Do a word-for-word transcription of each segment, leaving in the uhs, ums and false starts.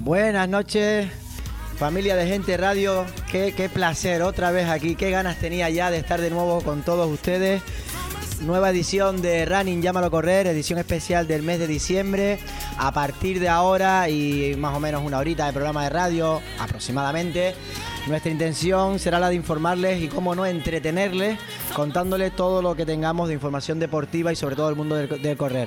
Buenas noches, familia de Gente Radio. Qué, qué placer otra vez aquí. Qué ganas tenía ya de estar de nuevo con todos ustedes. Nueva edición de Running Llámalo a Correr, edición especial del mes de diciembre. A partir de ahora y más o menos una horita de programa de radio aproximadamente. Nuestra intención será la de informarles y, cómo no, entretenerles, contándoles todo lo que tengamos de información deportiva y sobre todo el mundo del, del correr.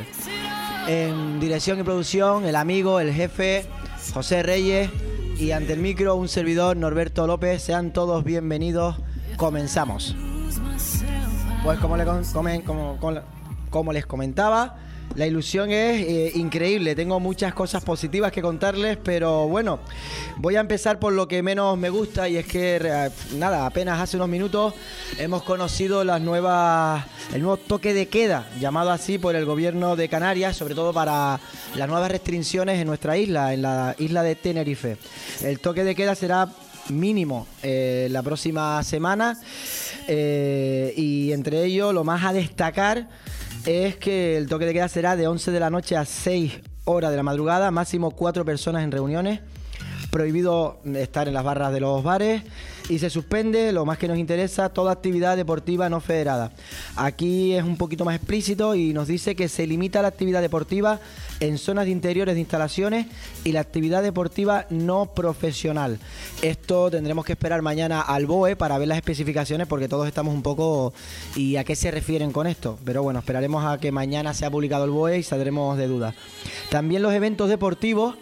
En dirección y producción, el amigo, el jefe, José Reyes, y ante el micro, un servidor, Norberto López. Sean todos bienvenidos. Comenzamos. Pues como, le, como, como, como les comentaba, la ilusión es eh, increíble. Tengo muchas cosas positivas que contarles, pero bueno, voy a empezar por lo que menos me gusta, y es que, nada, apenas hace unos minutos hemos conocido las nuevas, el nuevo toque de queda, llamado así por el gobierno de Canarias, sobre todo para las nuevas restricciones en nuestra isla, en la isla de Tenerife. El toque de queda será mínimo eh, la próxima semana, eh, y entre ellos lo más a destacar es que el toque de queda será de once de la noche a seis horas de la madrugada, máximo cuatro personas en reuniones, prohibido estar en las barras de los bares, y se suspende, lo más que nos interesa, toda actividad deportiva no federada. Aquí es un poquito más explícito y nos dice que se limita la actividad deportiva en zonas de interiores de instalaciones y la actividad deportiva no profesional. Esto tendremos que esperar mañana al B O E para ver las especificaciones, porque todos estamos un poco y a qué se refieren con esto. Pero bueno, esperaremos a que mañana sea publicado el B O E y saldremos de dudas. También los eventos deportivos.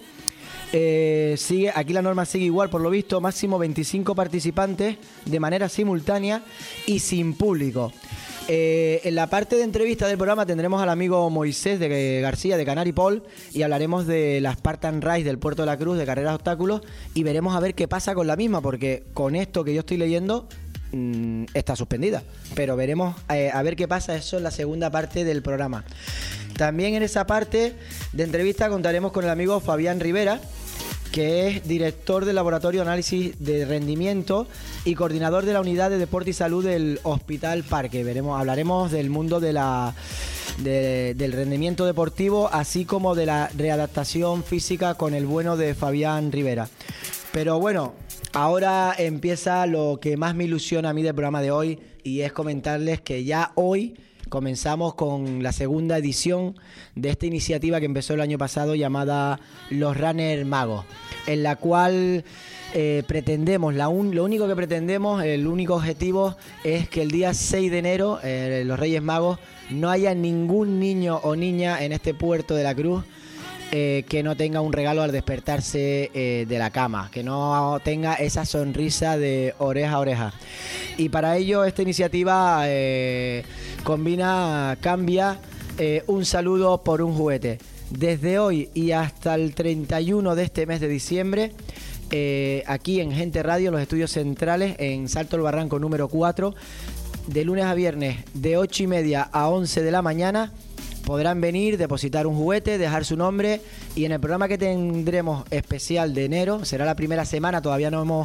Eh, sigue, aquí la norma sigue igual, por lo visto, máximo veinticinco participantes de manera simultánea y sin público. Eh, en la parte de entrevista del programa tendremos al amigo Moisés de García de Canaripol y hablaremos de la Spartan Race del Puerto de la Cruz, de carreras de obstáculos, y veremos a ver qué pasa con la misma, porque con esto que yo estoy leyendo mmm, está suspendida, pero veremos eh, a ver qué pasa. Eso en la segunda parte del programa. También en esa parte de entrevista contaremos con el amigo Fabián Rivera, que es director del Laboratorio de Análisis de Rendimiento y coordinador de la Unidad de Deporte y Salud del Hospital Parque. Veremos, hablaremos del mundo de la, de, del rendimiento deportivo, así como de la readaptación física con el bueno de Fabián Rivera. Pero bueno, ahora empieza lo que más me ilusiona a mí del programa de hoy, y es comentarles que ya hoy comenzamos con la segunda edición de esta iniciativa que empezó el año pasado, llamada Los Runners Magos, en la cual eh, pretendemos, la un, lo único que pretendemos, el único objetivo es que el día seis de enero, eh, los Reyes Magos, no haya ningún niño o niña en este Puerto de la Cruz Eh, que no tenga un regalo al despertarse eh, de la cama, que no tenga esa sonrisa de oreja a oreja. Y para ello esta iniciativa eh, combina, cambia eh, un saludo por un juguete. Desde hoy y hasta el treinta y uno de este mes de diciembre, eh, aquí en Gente Radio, los estudios centrales en Salto del Barranco número cuatro, de lunes a viernes de ocho y media a once de la mañana, podrán venir, depositar un juguete, dejar su nombre, y en el programa que tendremos especial de enero, será la primera semana, todavía no hemos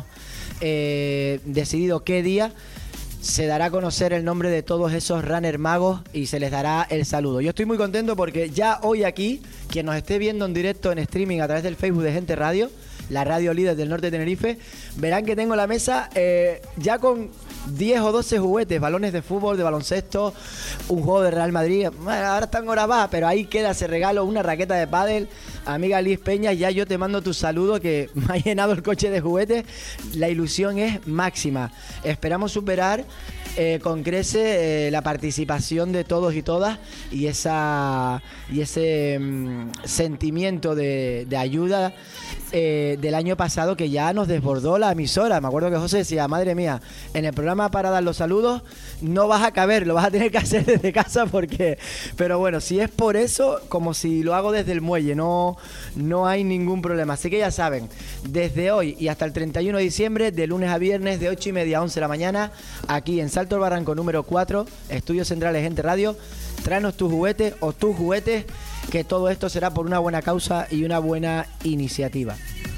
eh, decidido qué día, se dará a conocer el nombre de todos esos runners magos y se les dará el saludo. Yo estoy muy contento porque ya hoy aquí, quien nos esté viendo en directo en streaming a través del Facebook de Gente Radio, la radio líder del norte de Tenerife, verán que tengo la mesa eh, ya con diez o doce juguetes, balones de fútbol, de baloncesto, un juego de Real Madrid. Bueno, ahora están horas bajas, pero ahí queda ese regalo, una raqueta de pádel. Amiga Liz Peña, ya yo te mando tu saludo, que me ha llenado el coche de juguetes. La ilusión es máxima. Esperamos superar eh, con crece eh, la participación de todos y todas, y esa y ese mm, sentimiento de, de ayuda eh, del año pasado, que ya nos desbordó la emisora. Me acuerdo que José decía, madre mía, en el programa para dar los saludos no vas a caber, lo vas a tener que hacer desde casa, porque, pero bueno, si es por eso, como si lo hago desde el muelle, no, no hay ningún problema. Así que ya saben, desde hoy y hasta el treinta y uno de diciembre, de lunes a viernes, de ocho y media a once de la mañana, aquí en Salto del Barranco número cuatro, Estudios Centrales Gente Radio, tráenos tus juguetes o tus juguetes, que todo esto será por una buena causa y una buena iniciativa.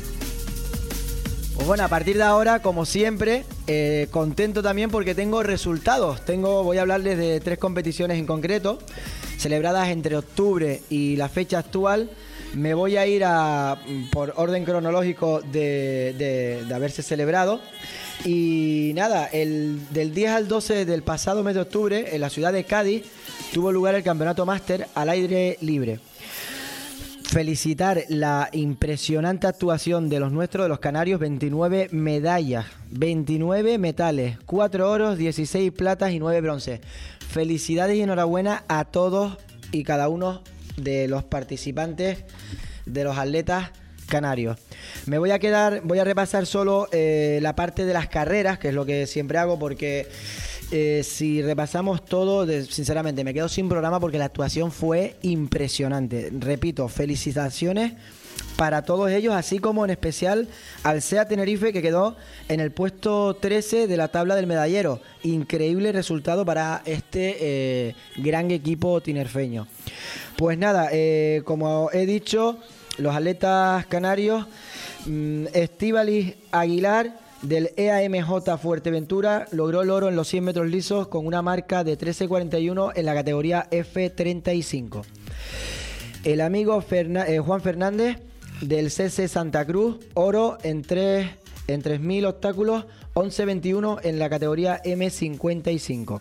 Pues bueno, a partir de ahora, como siempre, eh, contento también porque tengo resultados. Tengo, voy a hablarles de tres competiciones en concreto. celebradas entre octubre y la fecha actual, me voy a ir a, por orden cronológico de, de, de haberse celebrado. Y nada, el, del diez al doce del pasado mes de octubre, en la ciudad de Cádiz, tuvo lugar el campeonato máster al aire libre. Felicitar la impresionante actuación de los nuestros, de los canarios, veintinueve medallas, veintinueve metales, cuatro oros, dieciséis platas y nueve bronces. Felicidades y enhorabuena a todos y cada uno de los participantes, de los atletas canarios. Me voy a quedar, voy a repasar solo eh, la parte de las carreras, que es lo que siempre hago, porque eh, si repasamos todo, de, sinceramente me quedo sin programa porque la actuación fue impresionante. Repito, felicitaciones para todos ellos, así como en especial al SEA Tenerife, que quedó en el puesto trece de la tabla del medallero. Increíble resultado para este eh, gran equipo tinerfeño. Pues nada, eh, como he dicho, los atletas canarios, mmm, Estíbaliz Aguilar del E A M J Fuerteventura logró el oro en los cien metros lisos con una marca de trece cuarenta y uno en la categoría F treinta y cinco. El amigo Ferna- eh, Juan Fernández del C C Santa Cruz, oro en tres en tres mil obstáculos, once veintiuno en la categoría M cincuenta y cinco.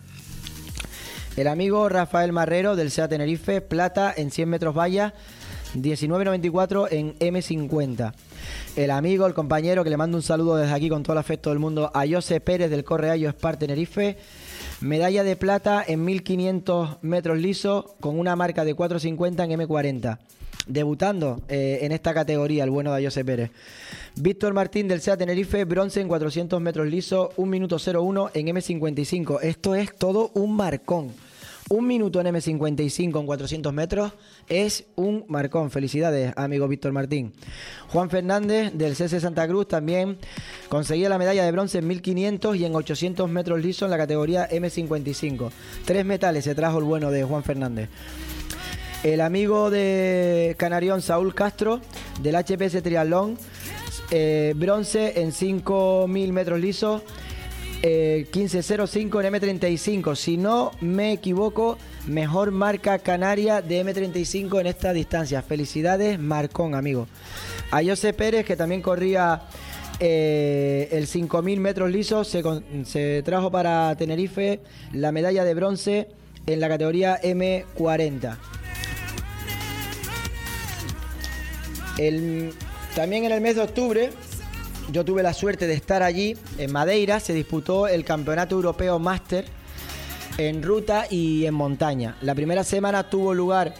El amigo Rafael Marrero del SEA Tenerife, plata en cien metros valla, diecinueve noventa y cuatro en M cincuenta. El amigo, el compañero, que le mando un saludo desde aquí con todo el afecto del mundo, a José Pérez del Correallo Spar Tenerife, medalla de plata en mil quinientos metros lisos con una marca de cuatro cincuenta en M cuarenta. Debutando eh, en esta categoría, el bueno de José Pérez. Víctor Martín del SEA Tenerife, bronce en cuatrocientos metros lisos, un minuto cero uno en M cincuenta y cinco. Esto es todo un marcón. Un minuto en M cincuenta y cinco en cuatrocientos metros es un marcón. Felicidades, amigo Víctor Martín. Juan Fernández del C C Santa Cruz también conseguía la medalla de bronce en mil quinientos y en ochocientos metros lisos en la categoría M cincuenta y cinco. Tres metales se trajo el bueno de Juan Fernández. El amigo de Canarión, Saúl Castro, del H P S Triatlón, eh, bronce en cinco mil metros lisos, eh, quince cero cinco en M treinta y cinco. Si no me equivoco, mejor marca canaria de M treinta y cinco en esta distancia. Felicidades, marcón, amigo. A José Pérez, que también corría eh, el cinco mil metros lisos, se, con, se trajo para Tenerife la medalla de bronce en la categoría M cuarenta. El, también en el mes de octubre yo tuve la suerte de estar allí en Madeira. Se disputó el Campeonato Europeo Máster en ruta y en montaña. La primera semana tuvo lugar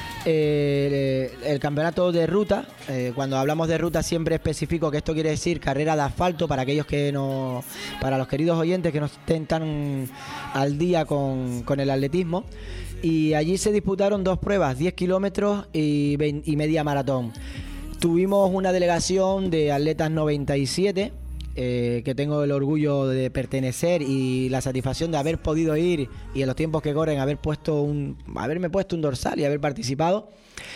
eh, el campeonato de ruta. Eh, cuando hablamos de ruta siempre especifico que esto quiere decir carrera de asfalto para aquellos que no, para los queridos oyentes que no estén tan al día con, con el atletismo. Y allí se disputaron dos pruebas, diez kilómetros y, y media maratón. Tuvimos una delegación de atletas noventa y siete, eh, que tengo el orgullo de pertenecer y la satisfacción de haber podido ir y en los tiempos que corren haber puesto un, haberme puesto un dorsal y haber participado.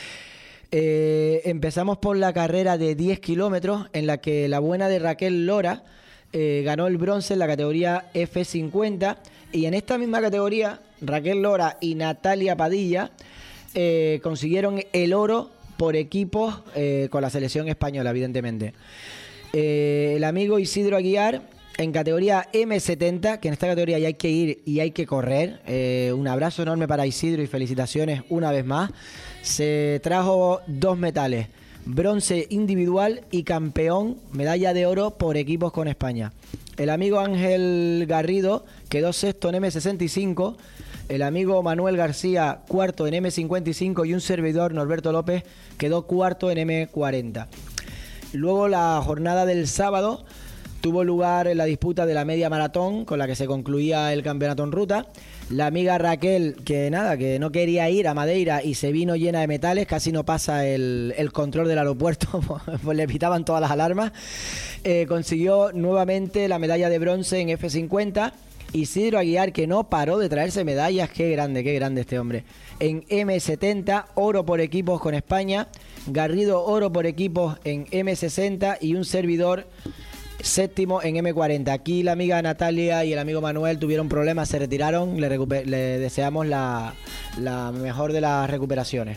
Eh, empezamos por la carrera de diez kilómetros en la que la buena de Raquel Lora eh, ganó el bronce en la categoría F cincuenta, y en esta misma categoría Raquel Lora y Natalia Padilla eh, consiguieron el oro por equipos eh, con la selección española, evidentemente. Eh, el amigo Isidro Aguiar en categoría M setenta, que en esta categoría ya hay que ir y hay que correr. Eh, un abrazo enorme para Isidro y felicitaciones una vez más. Se trajo dos metales, bronce individual y campeón, medalla de oro por equipos con España. El amigo Ángel Garrido quedó sexto en M sesenta y cinco. El amigo Manuel García cuarto en M cincuenta y cinco y un servidor, Norberto López, quedó cuarto en M cuarenta. Luego la jornada del sábado tuvo lugar en la disputa de la media maratón con la que se concluía el campeonato en ruta. La amiga Raquel, que nada, que no quería ir a Madeira y se vino llena de metales, casi no pasa el, el control del aeropuerto, pues le pitaban todas las alarmas, eh, consiguió nuevamente la medalla de bronce en F cincuenta. Isidro Aguiar, que no paró de traerse medallas, qué grande, qué grande este hombre. En M setenta, oro por equipos con España. Garrido, oro por equipos en M sesenta y un servidor séptimo en eme cuarenta. Aquí la amiga Natalia y el amigo Manuel tuvieron problemas, se retiraron, le, recuper- le deseamos la, la mejor de las recuperaciones.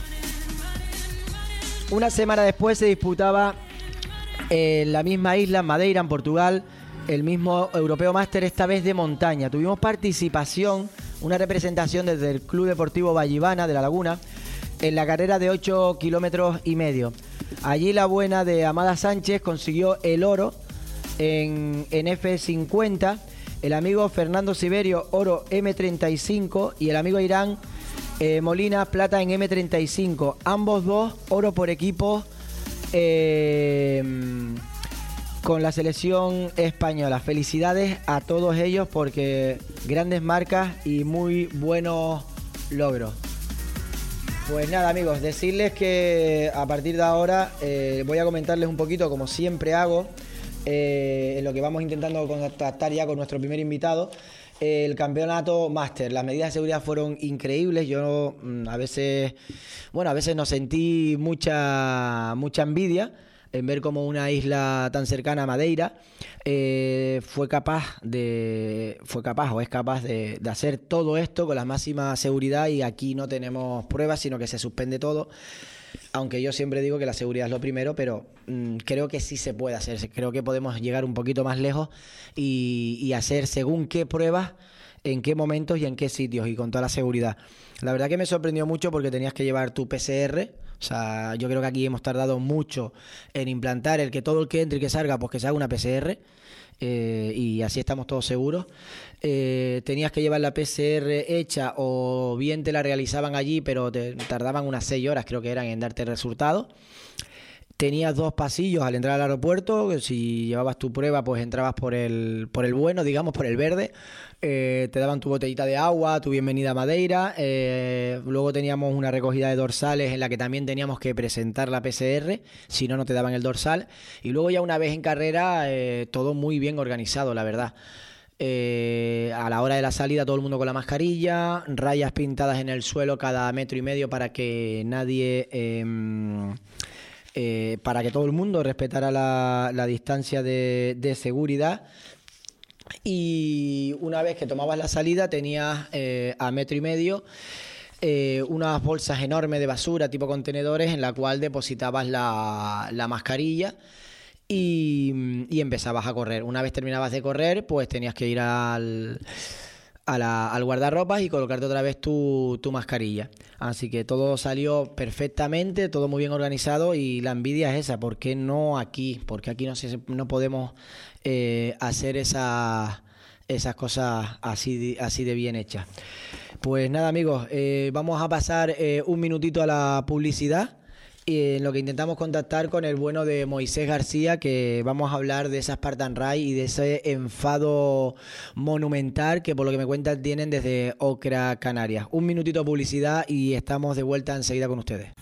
Una semana después se disputaba en la misma isla, Madeira, en Portugal, el mismo Europeo Máster, esta vez de montaña. Tuvimos participación, una representación desde el Club Deportivo Vallivana de La Laguna, en la carrera de ocho kilómetros y medio. Allí la buena de Amada Sánchez consiguió el oro en, en efe cincuenta, el amigo Fernando Siberio, oro eme treinta y cinco, y el amigo Irán eh, Molina, plata en eme treinta y cinco. Ambos dos, oro por equipo, eh, con la selección española. Felicidades a todos ellos porque grandes marcas y muy buenos logros. Pues nada, amigos, decirles que a partir de ahora eh, voy a comentarles un poquito, como siempre hago, eh, en lo que vamos intentando contactar ya con nuestro primer invitado, eh, el campeonato máster. Las medidas de seguridad fueron increíbles. Yo mm, a veces, bueno, a veces nos sentí mucha, mucha envidia en ver cómo una isla tan cercana a Madeira eh, fue capaz de fue capaz o es capaz de, de hacer todo esto con la máxima seguridad, y aquí no tenemos pruebas, sino que se suspende todo. Aunque yo siempre digo que la seguridad es lo primero, pero mmm, creo que sí se puede hacer. Creo que podemos llegar un poquito más lejos y, y hacer según qué pruebas, en qué momentos y en qué sitios, y con toda la seguridad. La verdad que me sorprendió mucho porque tenías que llevar tu pe ce erre. O sea, yo creo que aquí hemos tardado mucho en implantar el que todo el que entre y que salga, pues que se haga una pe ce erre. Eh, y así estamos todos seguros. Eh, tenías que llevar la pe ce erre hecha, o bien te la realizaban allí, pero te tardaban unas seis horas, creo que eran, en darte el resultado. Tenías dos pasillos al entrar al aeropuerto. Si llevabas tu prueba, pues entrabas por el, por el bueno, digamos, por el verde. Eh, te daban tu botellita de agua, tu bienvenida a Madeira. Eh, luego teníamos una recogida de dorsales en la que también teníamos que presentar la pe ce erre, si no, no te daban el dorsal. Y luego ya una vez en carrera, eh, todo muy bien organizado, la verdad. Eh, a la hora de la salida, todo el mundo con la mascarilla, rayas pintadas en el suelo cada metro y medio para que nadie... Eh, Eh, para que todo el mundo respetara la, la distancia de, de seguridad. Y una vez que tomabas la salida, tenías eh, a metro y medio eh, unas bolsas enormes de basura tipo contenedores, en la cual depositabas la, la mascarilla y, y empezabas a correr. Una vez terminabas de correr, pues tenías que ir al... A la, al guardarropas y colocarte otra vez tu, tu mascarilla. Así que todo salió perfectamente, todo muy bien organizado, y la envidia es esa. ¿Por qué no aquí? Porque aquí no, se, no podemos eh, hacer esas, esas cosas así, así de bien hechas. Pues nada, amigos, eh, vamos a pasar eh, un minutito a la publicidad, y en lo que intentamos contactar con el bueno de Moisés García, que vamos a hablar de esa Spartan Race y de ese enfado monumental que, por lo que me cuentan, tienen desde Ocra, Canarias. Un minutito de publicidad y estamos de vuelta enseguida con ustedes.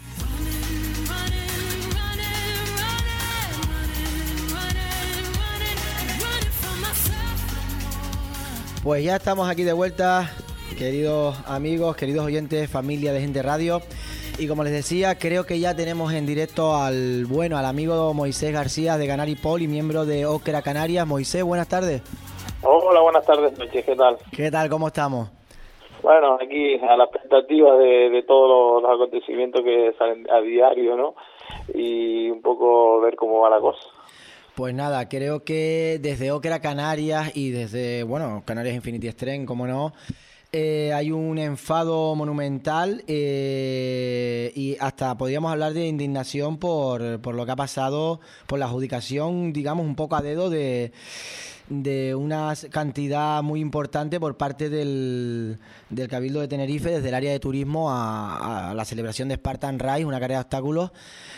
Pues ya estamos aquí de vuelta, queridos amigos, queridos oyentes, familia de Gente Radio. Y como les decía, creo que ya tenemos en directo al bueno, al amigo Moisés García de Canari Pol y miembro de Ocra Canarias. Moisés, buenas tardes. Hola, buenas tardes, noches, ¿qué tal? ¿Qué tal? ¿Cómo estamos? Bueno, aquí a la expectativa de, de todos los, los acontecimientos que salen a diario, ¿no? Y un poco ver cómo va la cosa. Pues nada, creo que desde Ocra Canarias y desde, bueno, Canarias Infinity Extreme, como no, Eh, hay un enfado monumental eh, y hasta podríamos hablar de indignación por, por lo que ha pasado, por la adjudicación, digamos, un poco a dedo de, de una cantidad muy importante por parte del, del Cabildo de Tenerife, desde el área de turismo a, a la celebración de Spartan Race, una carrera de obstáculos.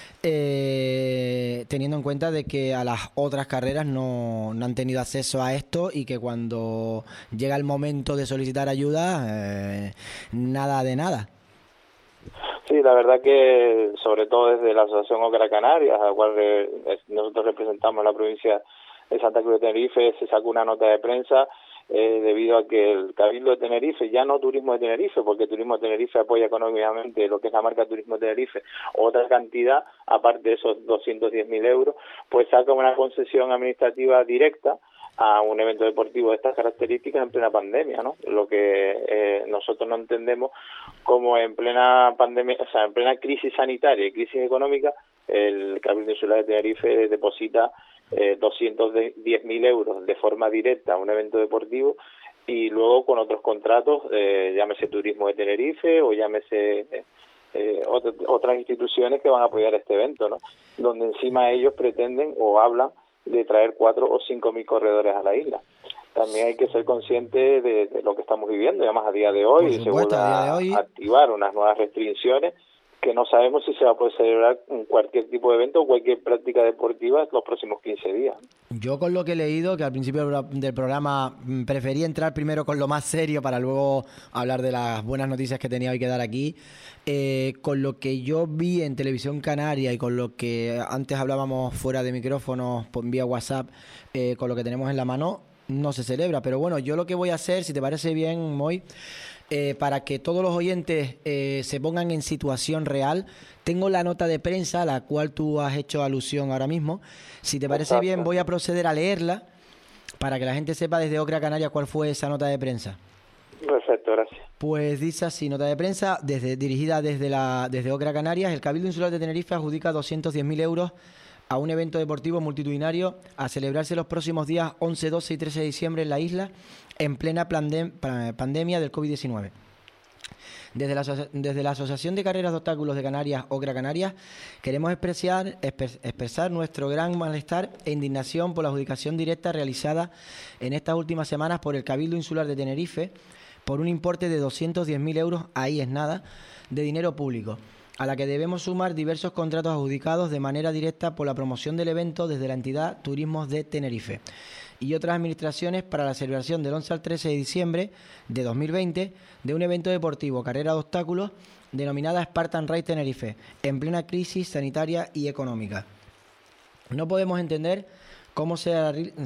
Eh, teniendo en cuenta de que a las otras carreras no, no han tenido acceso a esto, y que cuando llega el momento de solicitar ayuda, eh, nada de nada. Sí, la verdad que sobre todo desde la Asociación Ocra Canarias, a la cual nosotros representamos en la provincia de Santa Cruz de Tenerife, se sacó una nota de prensa eh, debido a que el Cabildo de Tenerife, ya no Turismo de Tenerife, porque Turismo de Tenerife apoya económicamente lo que es la marca Turismo de Tenerife, otra cantidad, aparte de esos doscientos diez mil euros, pues saca una concesión administrativa directa a un evento deportivo de estas características en plena pandemia, ¿no? Lo que eh, nosotros no entendemos como en plena pandemia, o sea, en plena crisis sanitaria y crisis económica, el Cabildo Insular de Tenerife deposita eh, doscientos diez mil euros de forma directa a un evento deportivo y luego con otros contratos, eh, llámese Turismo de Tenerife o llámese eh, otras, otras instituciones que van a apoyar este evento, ¿no? Donde encima ellos pretenden o hablan de traer cuatro o cinco mil corredores a la isla. También hay que ser consciente de, de lo que estamos viviendo, y además a día de hoy Por se supuesto, vuelve a día de a hoy activar unas nuevas restricciones que no sabemos si se va a poder celebrar cualquier tipo de evento o cualquier práctica deportiva los próximos quince días. Yo con lo que he leído, que al principio del programa preferí entrar primero con lo más serio para luego hablar de las buenas noticias que tenía hoy que dar aquí, eh, con lo que yo vi en Televisión Canaria y con lo que antes hablábamos fuera de micrófonos vía WhatsApp, eh, con lo que tenemos en la mano, no se celebra. Pero bueno, yo lo que voy a hacer, si te parece bien, Moy, Eh, para que todos los oyentes eh, se pongan en situación real, tengo la nota de prensa a la cual tú has hecho alusión ahora mismo. Si te parece Exacto. bien, voy a proceder a leerla para que la gente sepa desde Ocra Canarias cuál fue esa nota de prensa. Perfecto, gracias. Pues dice así, nota de prensa desde, dirigida desde, la, desde Ocra Canarias. El Cabildo Insular de Tenerife adjudica doscientos diez mil euros a un evento deportivo multitudinario a celebrarse los próximos días once, doce y trece de diciembre en la isla, en plena pandem- pandemia del COVID diecinueve. Desde la, desde la Asociación de Carreras de Obstáculos de Canarias, Ocra Canarias, queremos expresar, expresar nuestro gran malestar e indignación por la adjudicación directa realizada en estas últimas semanas por el Cabildo Insular de Tenerife por un importe de doscientos diez mil euros, ahí es nada, de dinero público, a la que debemos sumar diversos contratos adjudicados de manera directa por la promoción del evento desde la entidad Turismos de Tenerife y otras administraciones para la celebración del once al trece de diciembre de dos mil veinte de un evento deportivo, carrera de obstáculos, denominada Spartan Race Tenerife, en plena crisis sanitaria y económica. No podemos entender cómo se,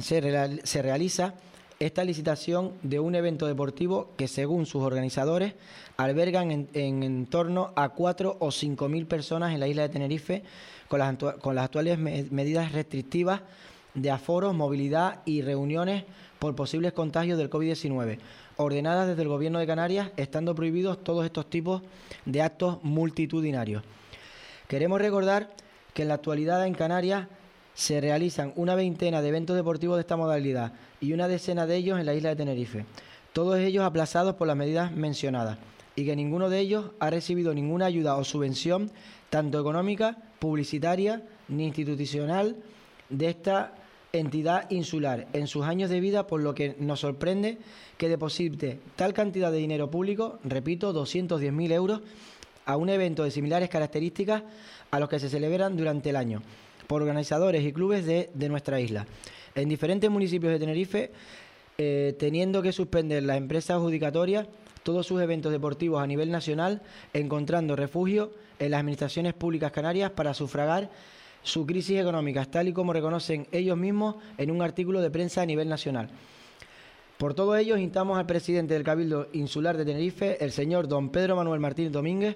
se, se realiza esta licitación de un evento deportivo que, según sus organizadores, albergan en, en, en torno a cuatro o cinco mil personas en la isla de Tenerife, con las, con las actuales me, medidas restrictivas de aforos, movilidad y reuniones por posibles contagios del COVID diecinueve, ordenadas desde el Gobierno de Canarias, estando prohibidos todos estos tipos de actos multitudinarios. Queremos recordar que en la actualidad en Canarias se realizan una veintena de eventos deportivos de esta modalidad y una decena de ellos en la isla de Tenerife, todos ellos aplazados por las medidas mencionadas, y que ninguno de ellos ha recibido ninguna ayuda o subvención, tanto económica, publicitaria ni institucional, de esta entidad insular en sus años de vida, por lo que nos sorprende que deposite tal cantidad de dinero público, repito, doscientos diez mil euros, a un evento de similares características a los que se celebran durante el año por organizadores y clubes de, de nuestra isla, en diferentes municipios de Tenerife, eh, teniendo que suspender las empresas adjudicatorias todos sus eventos deportivos a nivel nacional, encontrando refugio en las administraciones públicas canarias para sufragar su crisis económica, tal y como reconocen ellos mismos en un artículo de prensa a nivel nacional. Por todo ello, instamos al presidente del Cabildo Insular de Tenerife, el señor don Pedro Manuel Martínez Domínguez,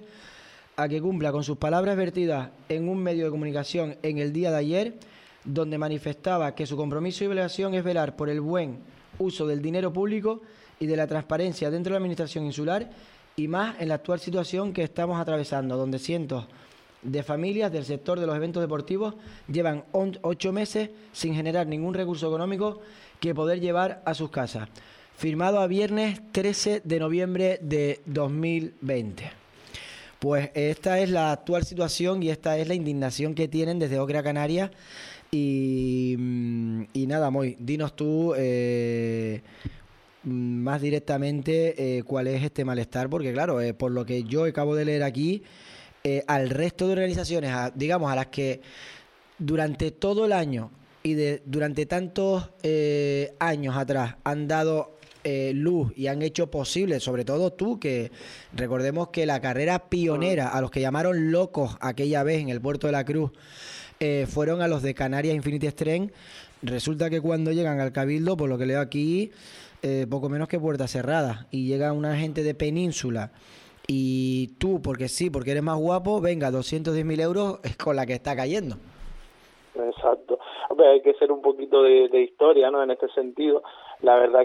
a que cumpla con sus palabras vertidas en un medio de comunicación en el día de ayer, donde manifestaba que su compromiso y obligación es velar por el buen uso del dinero público y de la transparencia dentro de la administración insular, y más en la actual situación que estamos atravesando, donde cientos de familias del sector de los eventos deportivos llevan ocho meses sin generar ningún recurso económico que poder llevar a sus casas. Firmado a viernes trece de noviembre de dos mil veinte. Pues esta es la actual situación y esta es la indignación que tienen desde Ocra Canarias. Y, y nada, Moy, dinos tú eh, más directamente eh, cuál es este malestar, porque claro, eh, por lo que yo acabo de leer aquí, Eh, al resto de organizaciones, a, digamos, a las que durante todo el año y de durante tantos eh, años atrás han dado eh, luz y han hecho posible, sobre todo tú, que recordemos que la carrera pionera, a los que llamaron locos aquella vez en el Puerto de la Cruz, eh, fueron a los de Canarias Infinity Extreme. Resulta que cuando llegan al Cabildo, por lo que leo aquí, eh, poco menos que puertas cerradas, y llega una gente de Península y tú, porque sí, porque eres más guapo, venga, doscientos diez mil euros es con la que está cayendo. Exacto. Hombre, hay que ser un poquito de, de historia, ¿no? En este sentido, la verdad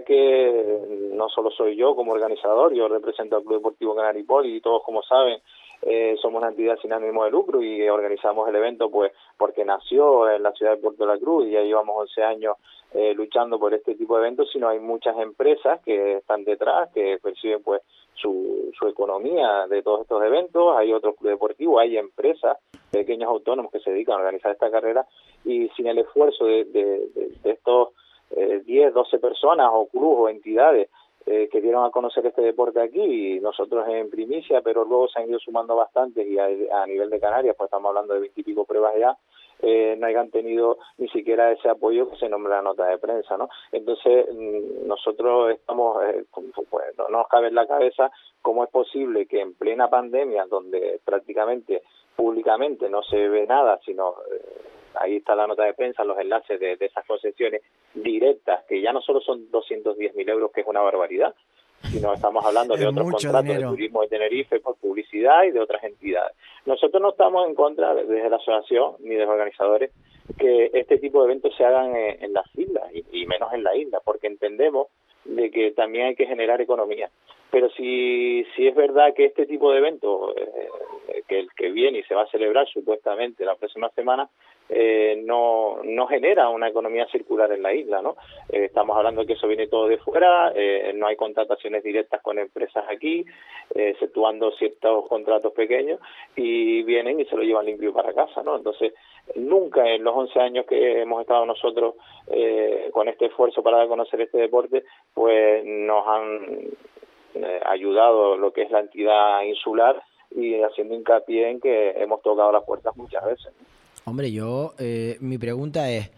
que no solo soy yo como organizador, yo represento al Club Deportivo Canaripol y todos, como saben, eh, somos una entidad sin ánimo de lucro y organizamos el evento pues porque nació en la ciudad de Puerto de la Cruz y ya llevamos once años eh, luchando por este tipo de eventos, sino hay muchas empresas que están detrás, que perciben pues su, su economía de todos estos eventos. Hay otros clubes deportivos, hay empresas, pequeños autónomos que se dedican a organizar esta carrera, y sin el esfuerzo de, de, de, de estos eh, diez, doce personas o clubes o entidades eh, que dieron a conocer este deporte aquí, y nosotros en primicia, pero luego se han ido sumando bastantes, y a, a nivel de Canarias pues estamos hablando de veintipico pruebas ya, eh, no hayan tenido ni siquiera ese apoyo que se nombra en la nota de prensa, ¿no? Entonces nosotros estamos, eh, pues, no nos cabe en la cabeza cómo es posible que en plena pandemia, donde prácticamente públicamente no se ve nada, sino eh, ahí está la nota de prensa, los enlaces de, de esas concesiones directas, que ya no solo son doscientos diez mil euros, que es una barbaridad, sino estamos hablando de otros contratos dinero. de turismo de Tenerife por publicidad y de otras entidades. Nosotros no estamos en contra, desde la asociación ni de los organizadores, que este tipo de eventos se hagan en, en las islas y, y menos en la isla, porque entendemos de que también hay que generar economía. Pero si si es verdad que este tipo de eventos, eh, que el que viene y se va a celebrar supuestamente la próxima semana, eh, no no genera una economía circular en la isla, ¿no? Eh, estamos hablando de que eso viene todo de fuera, eh, no hay contrataciones directas con empresas aquí, eh, exceptuando ciertos contratos pequeños, y vienen y se lo llevan limpio para casa, ¿no? Entonces, nunca en los once años que hemos estado nosotros eh, con este esfuerzo para dar a conocer este deporte, pues nos han eh, ayudado lo que es la entidad insular, y haciendo hincapié en que hemos tocado las puertas muchas veces, ¿no? Hombre, yo, eh, mi pregunta es,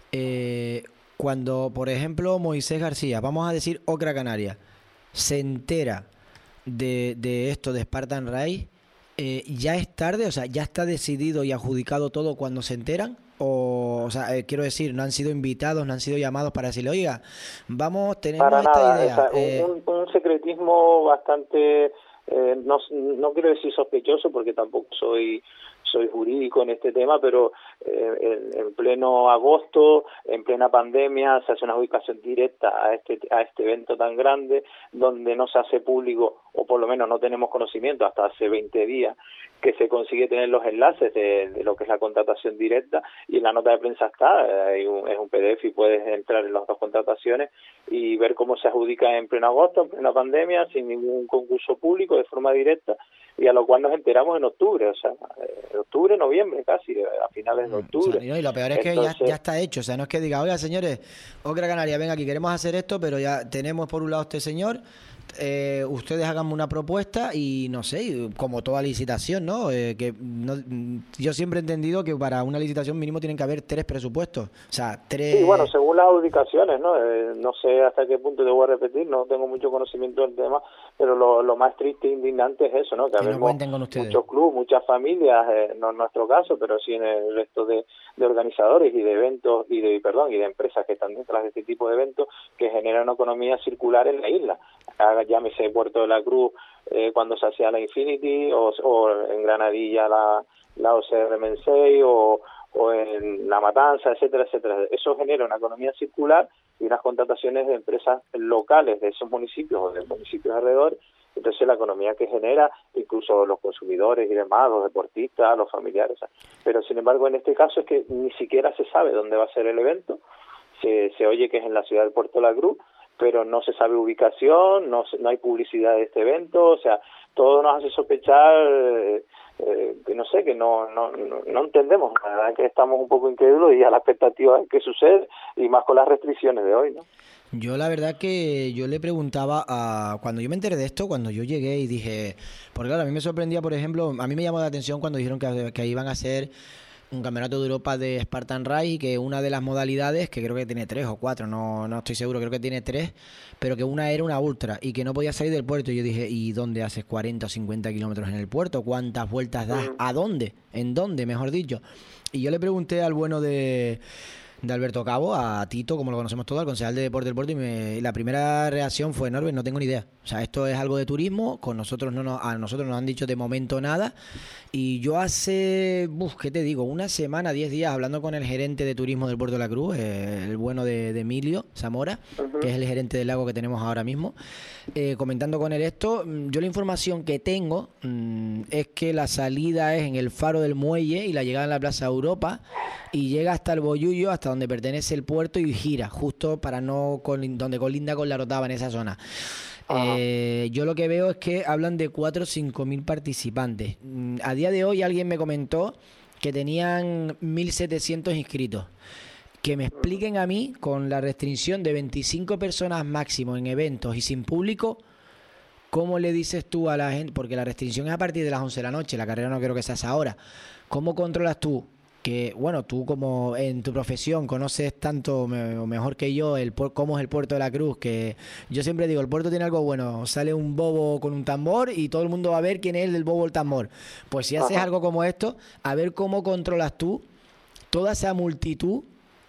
eh, cuando, por ejemplo, Moisés García, vamos a decir Ocra Canaria, se entera de, de esto de Spartan Race, eh, ¿ya es tarde? O sea, ¿ya está decidido y adjudicado todo cuando se enteran? O, o sea, eh, quiero decir, ¿no han sido invitados, no han sido llamados para decirle, oiga, vamos, tenemos para esta nada, idea? Esa, eh... un, un secretismo bastante, eh, no, no quiero decir sospechoso, porque tampoco soy... soy jurídico en este tema, pero eh, en, en pleno agosto, en plena pandemia, se hace una ubicación directa a este a este evento tan grande, donde no se hace público, o por lo menos no tenemos conocimiento hasta hace veinte días, que se consigue tener los enlaces de, de lo que es la contratación directa, y en la nota de prensa está, eh, hay un, es un P D F y puedes entrar en las dos contrataciones y ver cómo se adjudica en pleno agosto, en plena pandemia, sin ningún concurso público, de forma directa, y a lo cual nos enteramos en octubre, o sea, en octubre, noviembre casi, a finales de octubre. O sea, y lo peor es que Entonces, ya, ya está hecho, o sea, no es que diga, oiga, señores, Ocra Canaria, venga, aquí queremos hacer esto, pero ya tenemos por un lado este señor, eh, ustedes háganme una propuesta y no sé, como toda licitación, ¿no? Eh, que no, yo siempre he entendido que para una licitación mínimo tienen que haber tres presupuestos, o sea, tres... Sí, bueno, según las adjudicaciones, ¿no? Eh, no sé hasta qué punto te voy a repetir, no tengo mucho conocimiento del tema, pero lo, lo más triste e indignante es eso, ¿no? Que, que habemos no muchos clubes, muchas familias, eh, no en nuestro caso, pero sí en el resto de, de organizadores y de eventos, y de, perdón, y de empresas que están detrás de este tipo de eventos, que generan una economía circular en la isla. Llámese Puerto de la Cruz, eh, cuando se hacía la Infinity, o, o en Granadilla la, la O C R Mensei, o, o en La Matanza, etcétera, etcétera. Eso genera una economía circular y unas contrataciones de empresas locales de esos municipios o de municipios alrededor. Entonces la economía que genera, incluso los consumidores y demás, los deportistas, los familiares. O sea. Pero sin embargo en este caso es que ni siquiera se sabe dónde va a ser el evento. Se, se oye que es en la ciudad de Puerto la Cruz, pero no se sabe ubicación, no, no hay publicidad de este evento, o sea, todo nos hace sospechar, eh, eh, que no sé, que no, no, no, no entendemos, la verdad es que estamos un poco incrédulos y a la expectativa de qué sucede, y más con las restricciones de hoy, ¿no? Yo la verdad que yo le preguntaba a... Cuando yo me enteré de esto, cuando yo llegué y dije... Porque claro, a mí me sorprendía, por ejemplo, a mí me llamó la atención cuando dijeron que, que iban a hacer un campeonato de Europa de Spartan Race, y que una de las modalidades, que creo que tiene tres o cuatro, no, no estoy seguro, creo que tiene tres, pero que una era una ultra y que no podía salir del puerto. Y yo dije, ¿y dónde haces cuarenta o cincuenta kilómetros en el puerto? ¿Cuántas vueltas das? ¿A dónde? ¿En dónde? Mejor dicho. Y yo le pregunté al bueno de... de Alberto Cabo, a Tito, como lo conocemos todos, al concejal de Deporte del Puerto, y, me, y la primera reacción fue: Norbert, no tengo ni idea. O sea, esto es algo de turismo, con nosotros no nos, a nosotros nos han dicho de momento nada. Y yo hace, uf, ¿qué te digo? Una semana, diez días, hablando con el gerente de turismo del Puerto de la Cruz, eh, el bueno de, de Emilio Zamora, uh-huh. que es el gerente del lago que tenemos ahora mismo, eh, comentando con él esto, yo la información que tengo mmm, es que la salida es en el Faro del Muelle y la llegada en la Plaza Europa, y llega hasta el Bollullo, hasta donde pertenece el puerto, y gira, justo para no colin- donde colinda con la Rotava, en esa zona. Eh, yo lo que veo es que hablan de cuatro o cinco mil participantes. A día de hoy alguien me comentó que tenían mil setecientos inscritos. Que me expliquen a mí, con la restricción de veinticinco personas máximo en eventos y sin público, ¿cómo le dices tú a la gente? Porque la restricción es a partir de las once de la noche, la carrera no creo que sea esa hora. ¿Cómo controlas tú? Que, bueno, tú como en tu profesión conoces tanto o mejor que yo el cómo es el Puerto de la Cruz, que yo siempre digo, el puerto tiene algo bueno: sale un bobo con un tambor y todo el mundo va a ver quién es el bobo o el tambor. Pues si haces Ajá. algo como esto, a ver cómo controlas tú toda esa multitud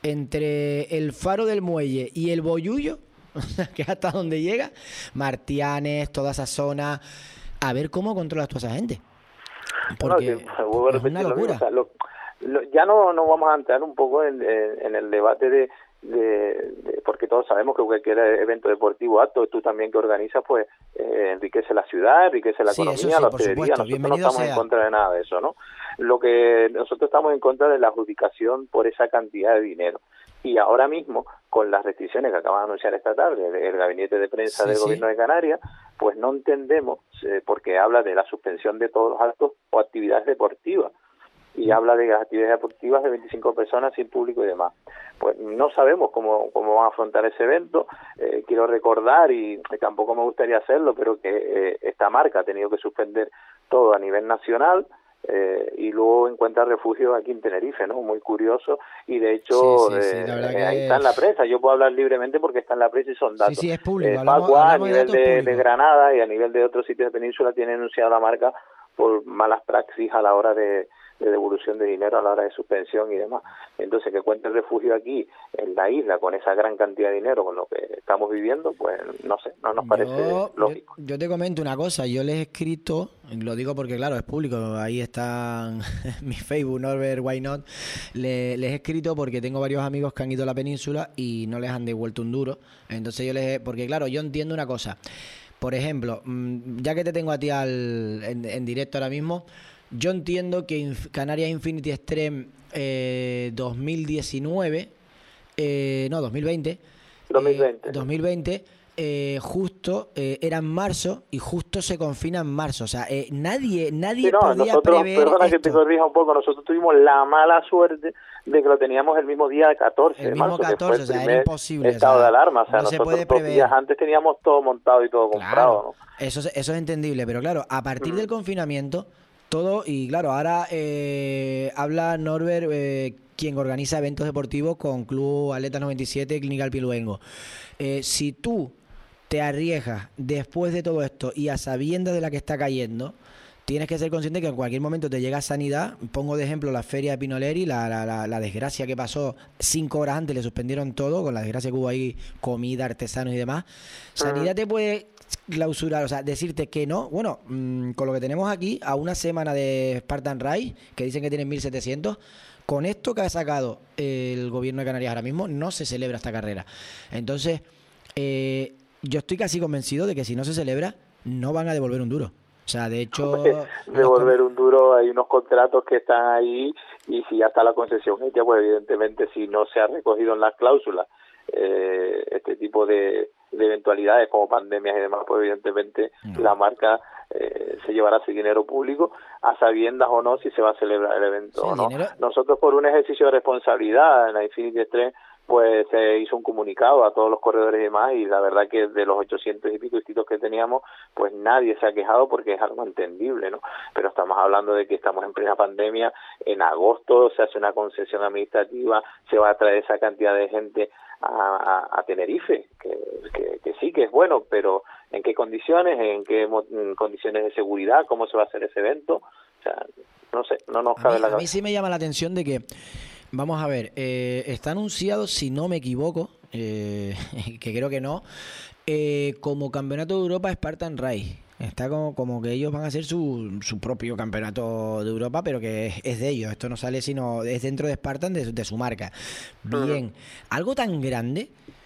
entre el Faro del Muelle y el Bollullo, que es hasta donde llega, Martianes, toda esa zona. A ver cómo controlas tú a esa gente, porque no, sí, es una locura. Lo, ya no nos vamos a entrar un poco en, en, en el debate de, de, de, porque todos sabemos que cualquier evento deportivo, acto, tú también que organizas, pues eh, enriquece la ciudad, enriquece la sí, economía, sí, la hostelería. Nosotros no estamos sea. en contra de nada de eso, ¿no? Lo que nosotros estamos en contra de la adjudicación por esa cantidad de dinero. Y ahora mismo, con las restricciones que acaba de anunciar esta tarde el, el gabinete de prensa sí, del sí. gobierno de Canarias, pues no entendemos, eh, porque habla de la suspensión de todos los actos o actividades deportivas, y habla de actividades deportivas de veinticinco personas sin público y demás. Pues no sabemos cómo, cómo van a afrontar ese evento. Eh, quiero recordar, y tampoco me gustaría hacerlo, pero que eh, esta marca ha tenido que suspender todo a nivel nacional, eh, y luego encuentra refugio aquí en Tenerife, ¿no? Muy curioso, y de hecho sí, sí, sí, eh, eh, ahí está en la prensa. Yo puedo hablar libremente porque está en la prensa y son datos. Sí, sí, es público. Eh, hablamos, Pacua, hablamos a nivel de, de, de Granada y a nivel de otros sitios de península tiene anunciado la marca por malas praxis a la hora de de devolución de dinero, a la hora de suspensión y demás. Entonces, que cuente el refugio aquí en la isla con esa gran cantidad de dinero, con lo que estamos viviendo, pues no sé, no nos parece yo, lógico. Yo, yo te comento una cosa, yo les he escrito, lo digo porque claro, es público, ahí está mi Facebook, Norbert Why Not, le, les he escrito porque tengo varios amigos que han ido a la península y no les han devuelto un duro. Entonces yo les he, porque claro, yo entiendo una cosa, por ejemplo, ya que te tengo a ti al, en, en directo ahora mismo, yo entiendo que Canarias Infinity Extreme eh, dos mil diecinueve, eh, no, dos mil veinte, dos mil veinte, eh, dos mil veinte eh, justo eh, era en marzo y justo se confina en marzo. O sea, eh, nadie nadie sí, no, podía nosotros, prever perdona esto. que te corrija un poco, nosotros tuvimos la mala suerte de que lo teníamos el mismo día catorce el de mismo marzo, catorce, que fue el o sea, primer era imposible, estado o sea, de alarma. O sea, no nosotros se puede dos días antes teníamos todo montado y todo claro, comprado, ¿no? Eso, eso es entendible, pero claro, a partir mm. del confinamiento, todo, y claro, ahora eh, habla Norbert, eh, quien organiza eventos deportivos con Club Atletas noventa y siete, Clínica El Piluengo. Eh, si tú te arriesgas después de todo esto y a sabiendas de la que está cayendo, tienes que ser consciente que en cualquier momento te llega sanidad. Pongo de ejemplo la feria de Pinoleri, la, la, la, la desgracia que pasó cinco horas antes, le suspendieron todo, con la desgracia que hubo ahí, comida, artesanos y demás. Sanidad te puede clausurar, o sea, decirte que no. Bueno, mmm, con lo que tenemos aquí, a una semana de Spartan Race, que dicen que tienen mil setecientos, con esto que ha sacado el gobierno de Canarias ahora mismo, no se celebra esta carrera. Entonces, eh, yo estoy casi convencido de que si no se celebra, no van a devolver un duro. O sea, de hecho... devolver los... un duro, hay unos contratos que están ahí, y si ya está la concesión hecha, pues evidentemente si no se ha recogido en las cláusulas eh, este tipo de, de eventualidades como pandemias y demás, pues evidentemente no. la marca eh, se llevará ese dinero público, a sabiendas o no si se va a celebrar el evento sí, o no. Dinero... Nosotros, por un ejercicio de responsabilidad en la Infinity Extreme, pues se hizo un comunicado a todos los corredores y demás, y la verdad que de los ochocientos y pico distritos que teníamos, pues nadie se ha quejado, porque es algo entendible, ¿no? Pero estamos hablando de que estamos en plena pandemia, en agosto se hace una concesión administrativa, se va a traer esa cantidad de gente a, a, a Tenerife, que, que, que sí, que es bueno, pero ¿en qué condiciones? ¿En qué en condiciones de seguridad? ¿Cómo se va a hacer ese evento? O sea, no sé, no nos cabe a mí, la cabeza. A mí sí me llama la atención de que Vamos a ver, eh, está anunciado, si no me equivoco, eh, que creo que no, eh, como campeonato de Europa Spartan Race. Está como, como que ellos van a hacer su, su propio campeonato de Europa, pero que es, es de ellos. Esto no sale sino, es dentro de Spartan, de, de su marca. Bien, algo tan grande,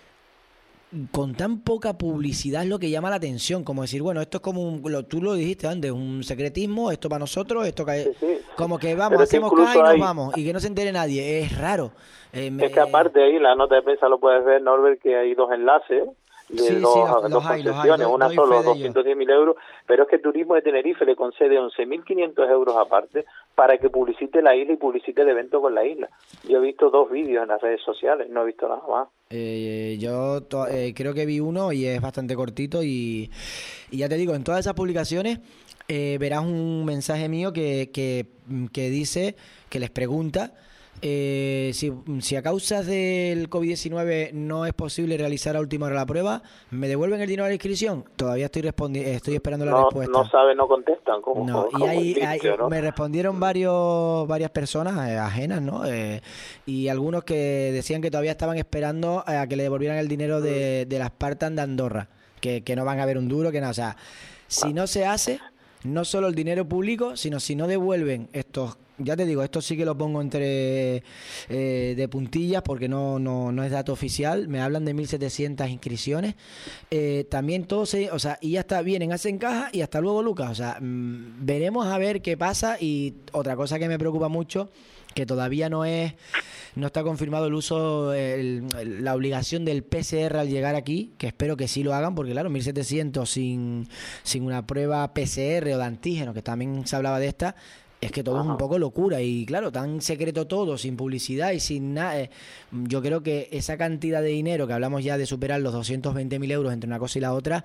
con tan poca publicidad, es lo que llama la atención. Como decir, bueno, esto es como, un, lo, tú lo dijiste antes, un secretismo, esto para nosotros, esto que, Sí, sí. como que vamos, Pero es que hacemos caja y nos hay, vamos, y que no se entere nadie. Es raro. Eh, me... Es que aparte ahí, la nota de prensa lo puedes ver, Norbert, que hay dos enlaces de sí, dos, sí, los, dos los hay, concesiones, los hay, una doy son fe los de ello. doscientos diez mil euros, pero es que Turismo de Tenerife le concede once mil quinientos euros aparte para que publicite la isla y publicite el evento con la isla. Yo he visto dos vídeos en las redes sociales, no he visto nada más. Eh, yo to- eh, creo que vi uno y es bastante cortito y, y ya te digo, en todas esas publicaciones eh, verás un mensaje mío que, que, que dice, que les pregunta eh, si, si a causa del COVID diecinueve no es posible realizar a última hora la prueba, ¿me devuelven el dinero de la inscripción? Todavía estoy respondi estoy esperando la No, respuesta. no saben, no contestan. Como, No, como, y hay, como hay- limpio, ¿no? me respondieron varios varias personas eh, ajenas, ¿no? Eh, y algunos que decían que todavía estaban esperando a que le devolvieran el dinero de, de la Spartan de Andorra, que, que no van a ver un duro, que nada. O sea, si no se hace, no solo el dinero público, sino si no devuelven estos, ya te digo, esto sí que lo pongo entre eh, de puntillas porque no, no, no es dato oficial, me hablan de mil setecientas inscripciones, eh, también todo se, o sea, y ya está, vienen, hacen caja y hasta luego, Lucas, o sea, mmm, veremos a ver qué pasa. Y otra cosa que me preocupa mucho, que todavía no es, no está confirmado el uso, el, la obligación del P C R al llegar aquí, que espero que sí lo hagan, porque claro, mil setecientos sin, sin una prueba P C R o de antígeno, que también se hablaba de esta, es que todo es un poco locura. Y claro, tan secreto todo, sin publicidad y sin nada. Eh, yo creo que esa cantidad de dinero, que hablamos ya de superar los doscientos veinte mil euros entre una cosa y la otra,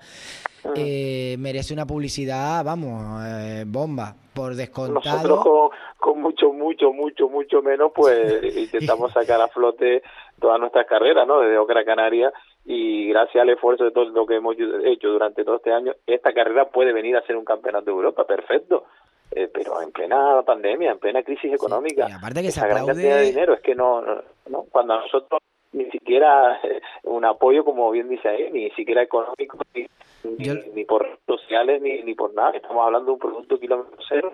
eh, merece una publicidad, vamos, eh, bomba, por descontado. Nosotros con, con mucho, mucho, mucho, mucho menos, pues intentamos sacar a flote todas nuestras carreras, ¿no? Desde Ocra Canaria, y gracias al esfuerzo de todo lo que hemos hecho durante todo este año, esta carrera puede venir a ser un campeonato de Europa, perfecto. Eh, pero en plena pandemia, en plena crisis económica, sí, y aparte que esa se gran aplaude... cantidad de dinero, es que no, no, no cuando a nosotros ni siquiera eh, un apoyo, como bien dice ahí, ni siquiera económico, ni, Yo... ni, ni por redes sociales, ni, ni por nada, estamos hablando de un producto kilómetro cero,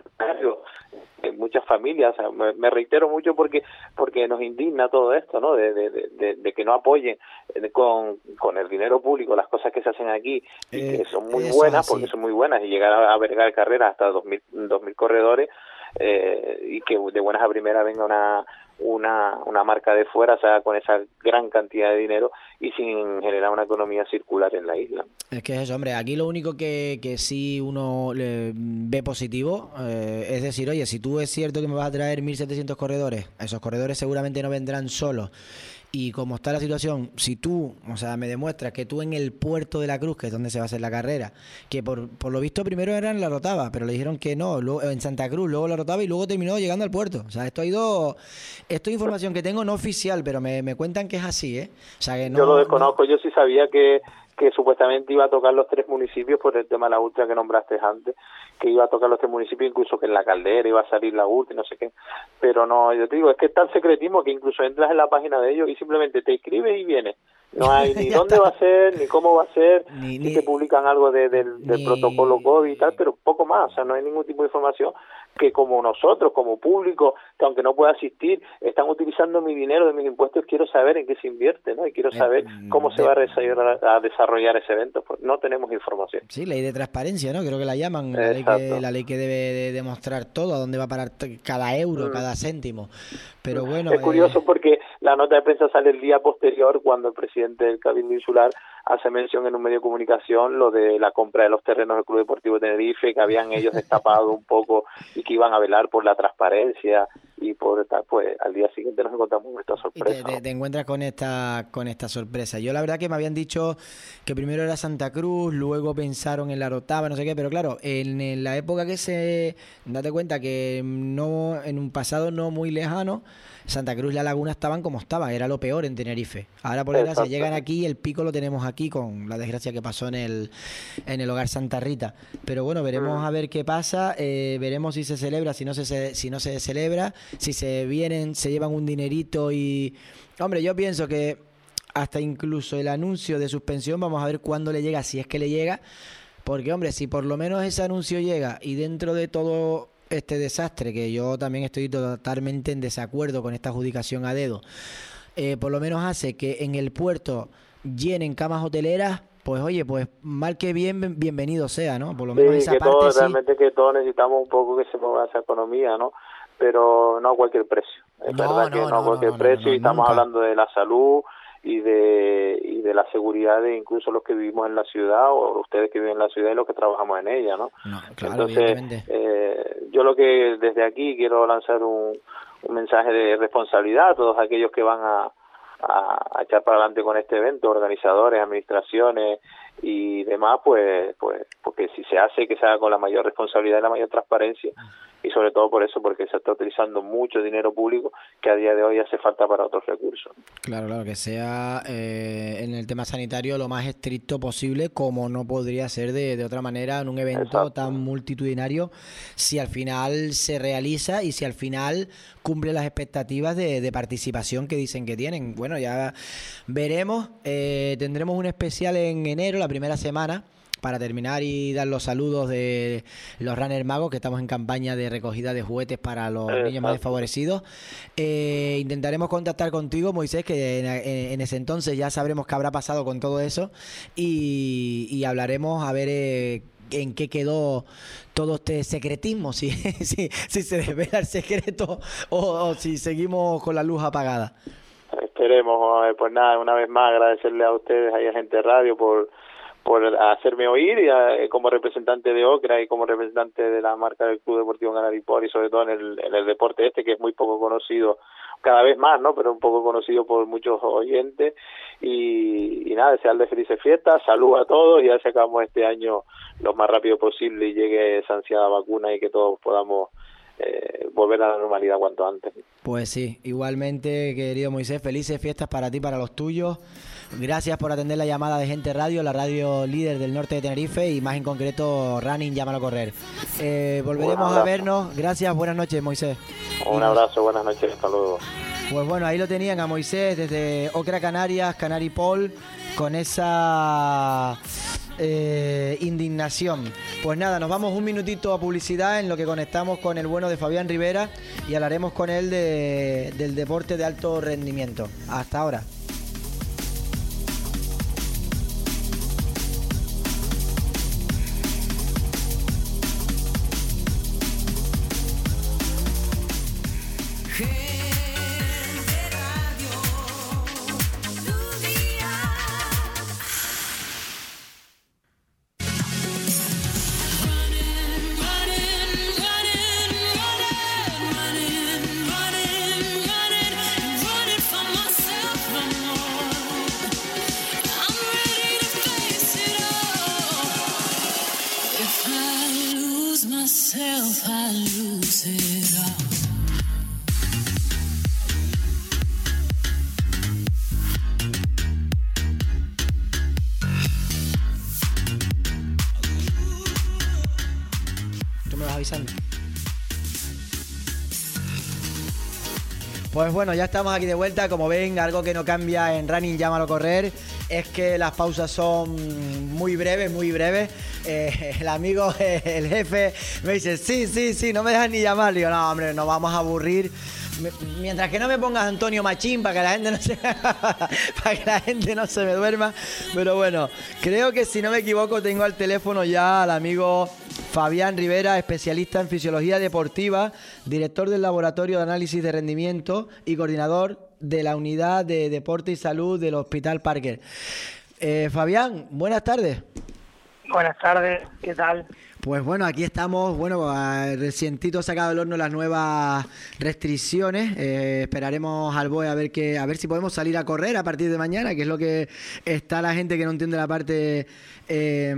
en muchas familias, o sea, me, me reitero mucho porque porque nos indigna todo esto, ¿no? De, de, de, de que no apoyen con, con el dinero público las cosas que se hacen aquí, y eh, que son muy buenas, porque son muy buenas, y llegar a albergar carreras hasta dos mil corredores, eh, y que de buenas a primeras venga una una una marca de fuera, o sea, con esa gran cantidad de dinero y sin generar una economía circular en la isla. Es que es eso, hombre, aquí lo único que, que sí uno le ve positivo, eh, es decir, oye, si tú es cierto que me vas a traer mil setecientos corredores, esos corredores seguramente no vendrán solos. Y como está la situación, si tú, o sea, me demuestras que tú en el puerto de la Cruz, que es donde se va a hacer la carrera, que por, por lo visto primero era en La Rotava, pero le dijeron que no, luego, en Santa Cruz, luego La Rotava y luego terminó llegando al puerto. O sea, esto ha ido, esto es información que tengo no oficial, pero me, me cuentan que es así, ¿eh? O sea, que no, yo lo desconozco, no... yo sí sabía que que supuestamente iba a tocar los tres municipios por el tema de la ultra que nombraste antes, que iba a tocar los tres municipios, incluso que en la Caldera iba a salir la ultra y no sé qué, pero no, yo te digo, es que es tan secretismo que incluso entras en la página de ellos y simplemente te inscribes y vienes. No hay ni dónde está. va a ser, ni cómo va a ser, ni, si ni, te publican algo de, de, del ni... protocolo COVID y tal, pero poco más, o sea, no hay ningún tipo de información que como nosotros, como público, que aunque no pueda asistir, están utilizando mi dinero de mis impuestos, quiero saber en qué se invierte, ¿no? Y quiero saber cómo se va a desarrollar, a desarrollar ese evento, pues no tenemos información. Sí, ley de transparencia, ¿no? Creo que la llaman, la ley que, la ley que debe de demostrar todo, a dónde va a parar cada euro, mm. cada céntimo. Pero bueno... Es curioso eh... porque la nota de prensa sale el día posterior, cuando el presidente del Cabildo Insular hace mención en un medio de comunicación lo de la compra de los terrenos del Club Deportivo Tenerife, que habían ellos destapado un poco y que iban a velar por la transparencia y por tal, pues al día siguiente nos encontramos con esta sorpresa. Y te, te, te encuentras con esta con esta sorpresa. Yo la verdad que me habían dicho que primero era Santa Cruz, luego pensaron en La Rotava, no sé qué, pero claro, en, en la época que se... Date cuenta que no en un pasado no muy lejano, Santa Cruz y La Laguna estaban como estaban, era lo peor en Tenerife. Ahora por desgracia llegan aquí y el pico lo tenemos aquí. aquí con la desgracia que pasó en el en el Hogar Santa Rita. Pero bueno, veremos a ver qué pasa, eh, veremos si se celebra, si no se si no se celebra, si se vienen, se llevan un dinerito y... Hombre, yo pienso que hasta incluso el anuncio de suspensión, vamos a ver cuándo le llega, si es que le llega, porque hombre, si por lo menos ese anuncio llega y dentro de todo este desastre, que yo también estoy totalmente en desacuerdo con esta adjudicación a dedo, eh, por lo menos hace que en el puerto llenen camas hoteleras, pues oye, pues mal que bien, bienvenido sea, ¿no? Por lo menos sí, esa que parte todo, sí. Realmente que todos necesitamos un poco que se mueva esa economía, ¿no? Pero no a cualquier precio. Es No, verdad no, que no, no, a cualquier no, no, precio no, y estamos nunca. hablando de la salud y de y de la seguridad de incluso los que vivimos en la ciudad o ustedes que viven en la ciudad y los que trabajamos en ella, ¿no? No, claro, Entonces, evidentemente. eh, yo lo que desde aquí quiero lanzar un, un mensaje de responsabilidad a todos aquellos que van a, a, a echar para adelante con este evento, organizadores, administraciones y demás, pues, pues, porque si se hace, que se haga con la mayor responsabilidad y la mayor transparencia, y sobre todo por eso, porque se está utilizando mucho dinero público que a día de hoy hace falta para otros recursos. Claro, claro, que sea eh, en el tema sanitario lo más estricto posible, como no podría ser de, de otra manera en un evento Exacto. tan multitudinario, si al final se realiza y si al final cumple las expectativas de, de participación que dicen que tienen. Bueno, ya veremos, eh, tendremos un especial en enero, la primera semana, para terminar y dar los saludos de los Runner Magos, que estamos en campaña de recogida de juguetes para los Exacto. niños más desfavorecidos. Eh, intentaremos contactar contigo, Moisés, que en, en, en ese entonces ya sabremos qué habrá pasado con todo eso y, y hablaremos a ver eh, en qué quedó todo este secretismo, si, si, si se desvela el secreto o, o si seguimos con la luz apagada. Esperemos, pues nada, una vez más agradecerle a ustedes, a Gente Radio, por por hacerme oír y a, como representante de Ocra y como representante de la marca del Club Deportivo Canaripor y sobre todo en el, en el deporte este que es muy poco conocido, cada vez más, ¿no? Pero un poco conocido por muchos oyentes y, y nada, desearles felices fiestas, salud a todos y ya se acabamos este año lo más rápido posible y llegue esa ansiada vacuna y que todos podamos Eh, volver a la normalidad cuanto antes. Pues sí, igualmente, querido Moisés, felices fiestas para ti y para los tuyos. Gracias por atender la llamada de Gente Radio, la radio líder del norte de Tenerife y más en concreto Running, llámalo a correr. Eh, volveremos a vernos. Gracias, buenas noches, Moisés. Un abrazo, buenas noches, hasta luego. Pues bueno, ahí lo tenían a Moisés desde Ocra Canarias, Canaripol, con esa eh, indignación. Pues nada, nos vamos un minutito a publicidad en lo que conectamos con el bueno de Fabián Rivera y hablaremos con él de, del deporte de alto rendimiento. Hasta ahora. Pues bueno, ya estamos aquí de vuelta. Como ven, algo que no cambia en Running, llámalo a correr, es que las pausas son muy breves, muy breves. Eh, el amigo, el jefe, me dice, sí, sí, sí, no me dejan ni llamar. Digo, no, hombre, nos vamos a aburrir. Mientras que no me pongas Antonio Machín para que la gente no se para que la gente no se me duerma. Pero bueno, creo que si no me equivoco tengo al teléfono ya al amigo Fabián Rivera, especialista en fisiología deportiva, director del Laboratorio de Análisis de Rendimiento y coordinador de la Unidad de Deporte y Salud del Hospital Parker. Eh, Fabián, buenas tardes. Buenas tardes, ¿qué tal? Pues bueno, aquí estamos, bueno, recientito sacado del horno las nuevas restricciones. Eh, esperaremos al B O E a ver que, a ver si podemos salir a correr a partir de mañana, que es lo que está la gente que no entiende la parte eh,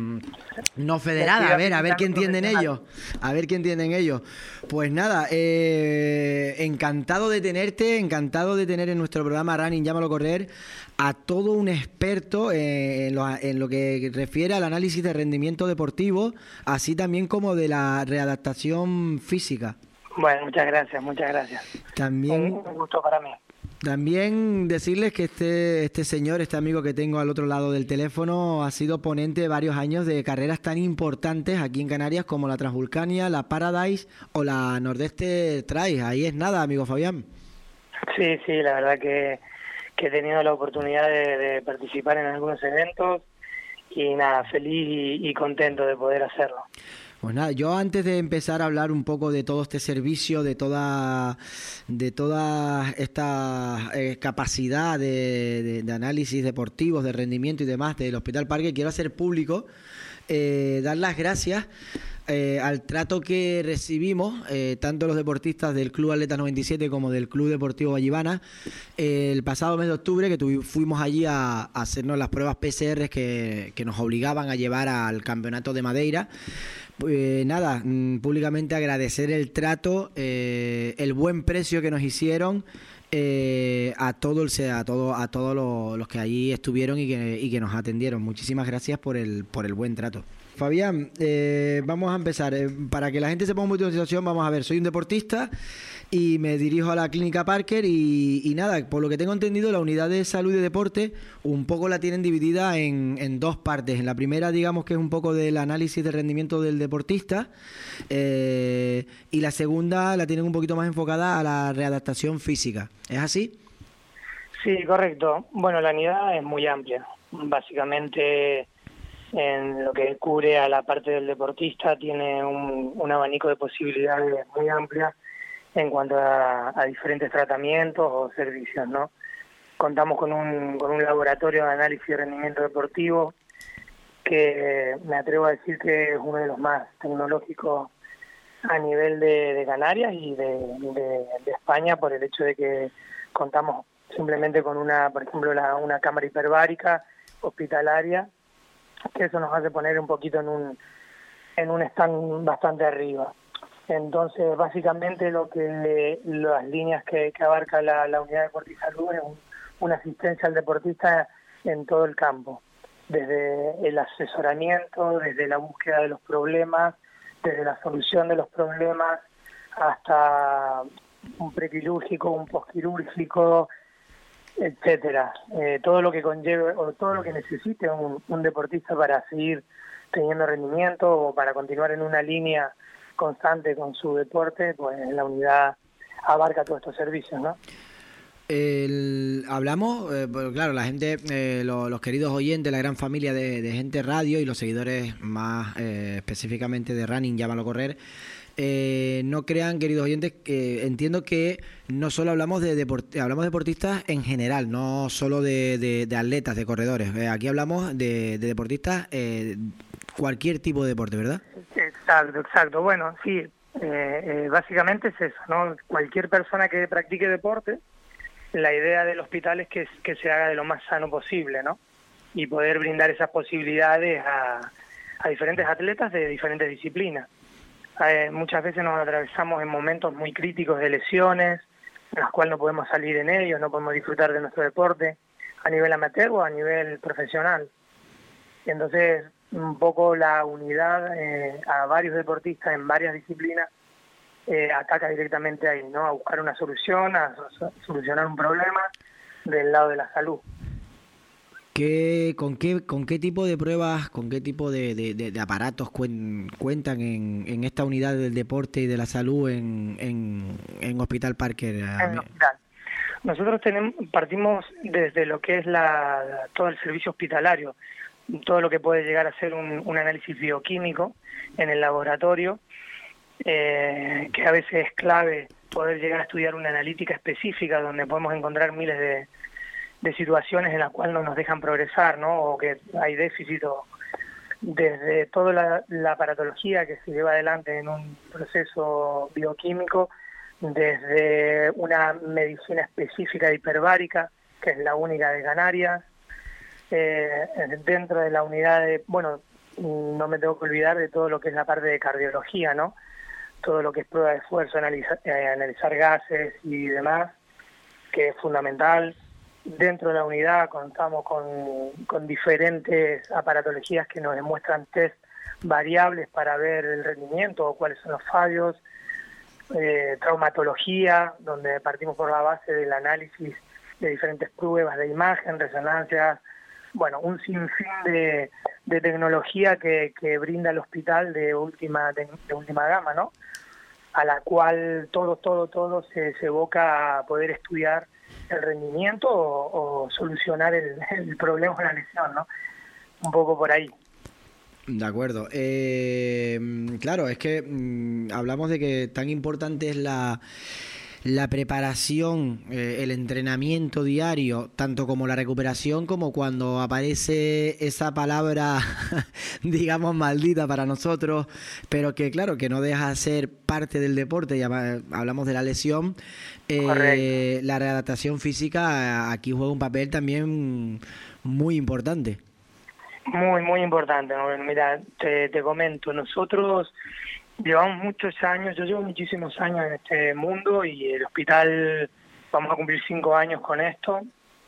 no federada. A ver, a ver qué entienden ellos. A ver qué entienden ellos. Pues nada, eh, encantado de tenerte, encantado de tener en nuestro programa Running, llámalo correr, a todo un experto eh, en, lo, en lo que refiere al análisis de rendimiento deportivo, así también como de la readaptación física. Bueno, muchas gracias, muchas gracias. También, un, un gusto para mí. También decirles que este, este señor, este amigo que tengo al otro lado del teléfono, ha sido ponente varios años de carreras tan importantes aquí en Canarias como la Transvulcania, la Paradise o la Nordeste Trail. Ahí es nada, amigo Fabián. Sí, sí, la verdad que, que he tenido la oportunidad de, de participar en algunos eventos y nada, feliz y, y contento de poder hacerlo. Pues nada, yo antes de empezar a hablar un poco de todo este servicio, de toda de toda esta eh, capacidad de, de, de análisis deportivos, de rendimiento y demás del Hospital Parque, quiero hacer público, eh, dar las gracias eh, al trato que recibimos, eh, tanto los deportistas del Club Atletas noventa y siete como del Club Deportivo Vallivana, eh, el pasado mes de octubre, que tuvi, fuimos allí a, a hacernos las pruebas P C R que, que nos obligaban a llevar al Campeonato de Madeira. Pues nada, públicamente agradecer el trato, eh, el buen precio que nos hicieron eh, a todo el a todo a todos los, los que allí estuvieron y que, y que nos atendieron. Muchísimas gracias por el por el buen trato. Fabián, eh, vamos a empezar. Eh, para que la gente se ponga un poquito en situación, vamos a ver, soy un deportista y me dirijo a la Clínica Parker y, y nada, por lo que tengo entendido, la unidad de salud y de deporte un poco la tienen dividida en, en dos partes. En la primera, digamos que es un poco del análisis de rendimiento del deportista eh, y la segunda la tienen un poquito más enfocada a la readaptación física. ¿Es así? Sí, correcto. Bueno, la unidad es muy amplia. Básicamente, en lo que cubre a la parte del deportista, tiene un, un abanico de posibilidades muy amplia en cuanto a, a diferentes tratamientos o servicios, ¿no? Contamos con un, con un laboratorio de análisis de rendimiento deportivo que me atrevo a decir que es uno de los más tecnológicos a nivel de, de Canarias y de, de, de España, por el hecho de que contamos simplemente con una, por ejemplo, la, una cámara hiperbárica hospitalaria, que eso nos hace poner un poquito en un en un stand bastante arriba. Entonces, básicamente lo que las líneas que, que abarca la, la unidad de deporte y salud es un, una asistencia al deportista en todo el campo, desde el asesoramiento, desde la búsqueda de los problemas, desde la solución de los problemas, hasta un prequirúrgico, un posquirúrgico, etcétera. Eh, todo lo que conlleve o todo lo que necesite un, un deportista para seguir teniendo rendimiento o para continuar en una línea constante con su deporte, pues la unidad abarca todos estos servicios, ¿no? El, hablamos, eh, pues claro, la gente, eh, lo, los queridos oyentes, la gran familia de, de Gente Radio y los seguidores más eh, específicamente de Running, llámalo correr, eh, no crean, queridos oyentes, que entiendo que no solo hablamos de deport, hablamos de deportistas en general, no solo de, de, de atletas, de corredores. Eh, aquí hablamos de, de deportistas, eh, cualquier tipo de deporte, ¿verdad? Exacto, exacto. Bueno, sí, eh, eh, básicamente es eso, ¿no? Cualquier persona que practique deporte, la idea del hospital es que, que se haga de lo más sano posible, ¿no? Y poder brindar esas posibilidades a, a diferentes atletas de diferentes disciplinas. Eh, muchas veces nos atravesamos en momentos muy críticos de lesiones, en los cuales no podemos salir en ellos, no podemos disfrutar de nuestro deporte a nivel amateur o a nivel profesional. Entonces, un poco la unidad eh, a varios deportistas en varias disciplinas eh, ataca directamente ahí, ¿no? A buscar una solución, a solucionar un problema del lado de la salud. ¿Qué, con, qué, ¿Con qué tipo de pruebas, con qué tipo de, de, de, de aparatos cuen, cuentan en, en esta unidad del deporte y de la salud en, en, en Hospital Parker? En el hospital. Nosotros tenemos, partimos desde lo que es la, todo el servicio hospitalario, todo lo que puede llegar a ser un, un análisis bioquímico en el laboratorio, eh, que a veces es clave poder llegar a estudiar una analítica específica donde podemos encontrar miles de, de situaciones en las cuales no nos dejan progresar, ¿no? O que hay déficit o, desde toda la, la aparatología que se lleva adelante en un proceso bioquímico, desde una medicina específica hiperbárica, que es la única de Canarias, eh, dentro de la unidad de, bueno, no me tengo que olvidar de todo lo que es la parte de cardiología, ¿no? Todo lo que es prueba de esfuerzo, analizar, eh, analizar gases y demás, que es fundamental. Dentro de la unidad contamos con, con diferentes aparatologías que nos demuestran test variables para ver el rendimiento o cuáles son los fallos. Eh, traumatología, donde partimos por la base del análisis de diferentes pruebas de imagen, resonancias, bueno, un sinfín de, de tecnología que, que brinda el hospital de última de, de última gama, ¿no? A la cual todo, todo, todo se, se evoca a poder estudiar el rendimiento o, o solucionar el, el problema o la lesión, ¿no? Un poco por ahí. De acuerdo. Eh, claro, es que mmm, hablamos de que tan importante es la, la preparación, eh, el entrenamiento diario, tanto como la recuperación, como cuando aparece esa palabra, digamos, maldita para nosotros, pero que, claro, que no deja de ser parte del deporte. Ya hablamos de la lesión. Eh, la readaptación física aquí juega un papel también muy importante. Muy, muy importante. Mira, te, te comento, nosotros llevamos muchos años, yo llevo muchísimos años en este mundo y el hospital, vamos a cumplir cinco años con esto,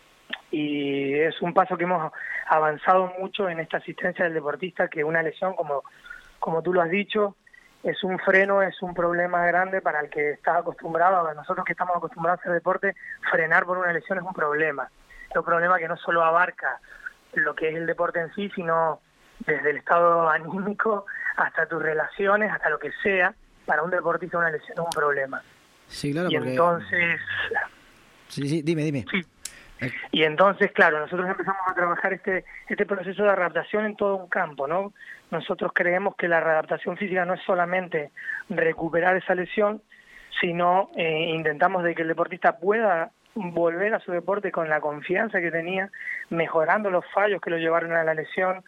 y es un paso que hemos avanzado mucho en esta asistencia del deportista, que una lesión, como, como tú lo has dicho, es un freno, es un problema grande para el que está acostumbrado. A nosotros que estamos acostumbrados a hacer deporte, frenar por una lesión es un problema. Es un problema que no solo abarca lo que es el deporte en sí, sino desde el estado anímico hasta tus relaciones, hasta lo que sea. Para un deportista una lesión es un problema. Sí, claro, y porque... entonces... Sí, sí, dime, dime. Sí. Y entonces, claro, nosotros empezamos a trabajar este este proceso de adaptación en todo un campo, ¿no? Nosotros creemos que la readaptación física no es solamente recuperar esa lesión, sino eh, intentamos de que el deportista pueda volver a su deporte con la confianza que tenía, mejorando los fallos que lo llevaron a la lesión,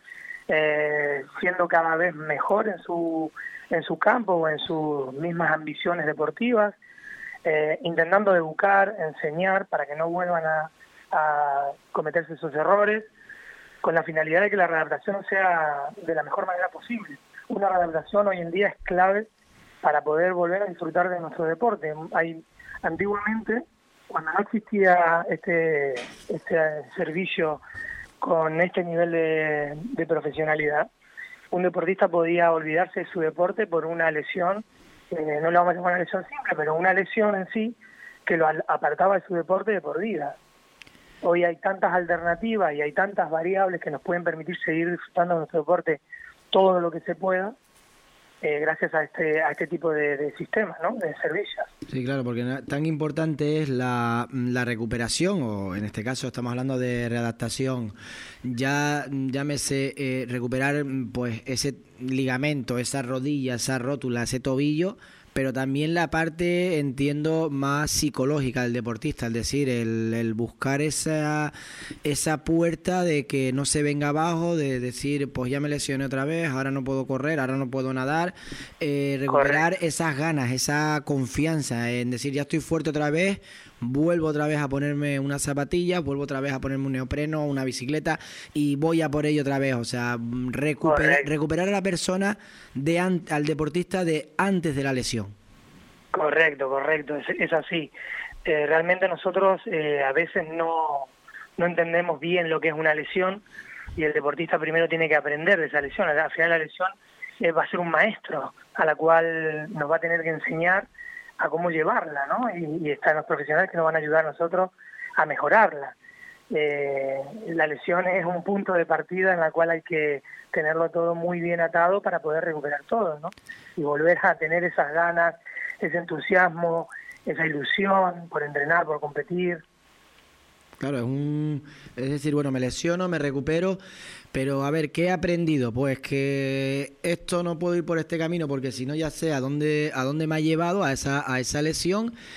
eh, siendo cada vez mejor en su en su campo o en sus mismas ambiciones deportivas, eh, intentando educar, enseñar para que no vuelvan a, a cometerse esos errores, con la finalidad de que la readaptación sea de la mejor manera posible. Una readaptación hoy en día es clave para poder volver a disfrutar de nuestro deporte. Hay, antiguamente, cuando no existía este, este servicio con este nivel de, de profesionalidad, un deportista podía olvidarse de su deporte por una lesión, eh, no le vamos a llamar una lesión simple, pero una lesión en sí que lo apartaba de su deporte de por vida. Hoy hay tantas alternativas y hay tantas variables que nos pueden permitir seguir disfrutando de nuestro deporte todo lo que se pueda, Eh, gracias a este a este tipo de, de sistemas, ¿no? De servicios. Sí, claro, porque tan importante es la, la recuperación, o en este caso estamos hablando de readaptación, ya llámese eh, recuperar pues ese ligamento, esa rodilla, esa rótula, ese tobillo, pero también la parte, entiendo, más psicológica del deportista, es decir, el, el buscar esa esa puerta de que no se venga abajo, de decir, pues ya me lesioné otra vez, ahora no puedo correr, ahora no puedo nadar, eh, recuperar Correcto. esas ganas, esa confianza en decir, ya estoy fuerte otra vez, vuelvo otra vez a ponerme unas zapatillas, vuelvo otra vez a ponerme un neopreno, una bicicleta y voy a por ello otra vez. O sea, recuperar, recuperar a la persona, de an, al deportista de antes de la lesión. Correcto, correcto, es, es así. Eh, realmente nosotros eh, a veces no, no entendemos bien lo que es una lesión y el deportista primero tiene que aprender de esa lesión. Al final la lesión eh, va a ser un maestro a la cual nos va a tener que enseñar a cómo llevarla, ¿no? Y, y están los profesionales que nos van a ayudar a nosotros a mejorarla. Eh, la lesión es un punto de partida en la cual hay que tenerlo todo muy bien atado para poder recuperar todo, ¿no? Y volver a tener esas ganas, ese entusiasmo, esa ilusión por entrenar, por competir. Claro, es un, es decir, bueno, me lesiono, me recupero, pero a ver, ¿qué he aprendido? Pues que esto no puedo ir por este camino porque si no ya sé a dónde a dónde me ha llevado a esa a esa lesión.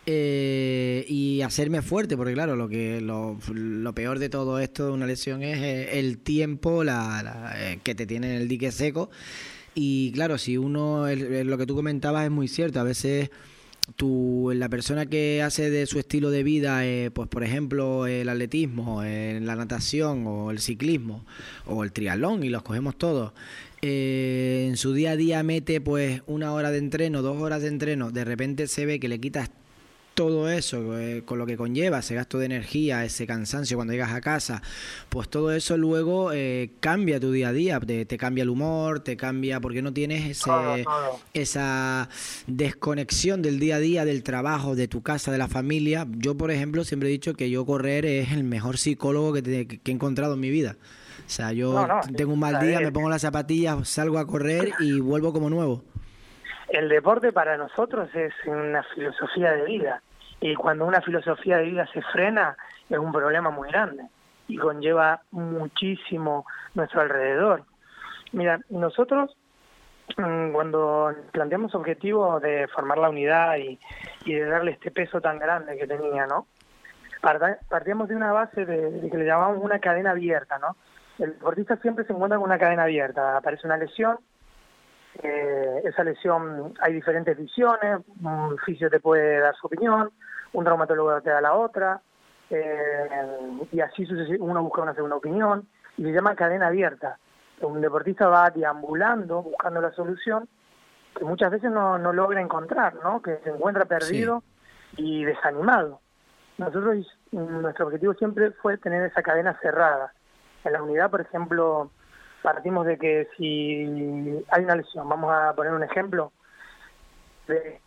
eh, y hacerme fuerte, porque claro, lo que lo, lo peor de todo esto de una lesión es el tiempo la, la, eh, que te tiene en el dique seco. Y claro, si uno, el, lo que tú comentabas es muy cierto, a veces tú, la persona que hace de su estilo de vida, eh, pues por ejemplo el atletismo, eh, la natación o el ciclismo o el triatlón, y los cogemos todos, eh, en su día a día mete pues una hora de entreno, dos horas de entreno, de repente se ve que le quitas todo eso, eh, con lo que conlleva ese gasto de energía, ese cansancio cuando llegas a casa, pues todo eso luego eh, cambia tu día a día, te, te cambia el humor, te cambia, porque no tienes ese, todo, todo. esa desconexión del día a día, del trabajo, de tu casa, de la familia. Yo, por ejemplo, siempre he dicho que yo correr es el mejor psicólogo que, te, que he encontrado en mi vida. O sea, yo no, no, tengo un mal día, me pongo las zapatillas, salgo a correr y vuelvo como nuevo. El deporte para nosotros es una filosofía de vida, y cuando una filosofía de vida se frena es un problema muy grande y conlleva muchísimo nuestro alrededor. Mira, nosotros cuando planteamos objetivos de formar la unidad y, y de darle este peso tan grande que tenía, ¿no? Partíamos de una base de, de que le llamamos una cadena abierta, ¿no? El deportista siempre se encuentra con una cadena abierta, aparece una lesión. Eh, esa lesión, hay diferentes visiones, un fisio te puede dar su opinión, un traumatólogo te da la otra, eh, y así uno busca una segunda opinión, y se llama cadena abierta. Un deportista va deambulando, buscando la solución, que muchas veces no, no logra encontrar, ¿no? Que se encuentra perdido sí. y desanimado. Nosotros, nuestro objetivo siempre fue tener esa cadena cerrada. En la unidad, por ejemplo, partimos de que si hay una lesión, vamos a poner un ejemplo, de,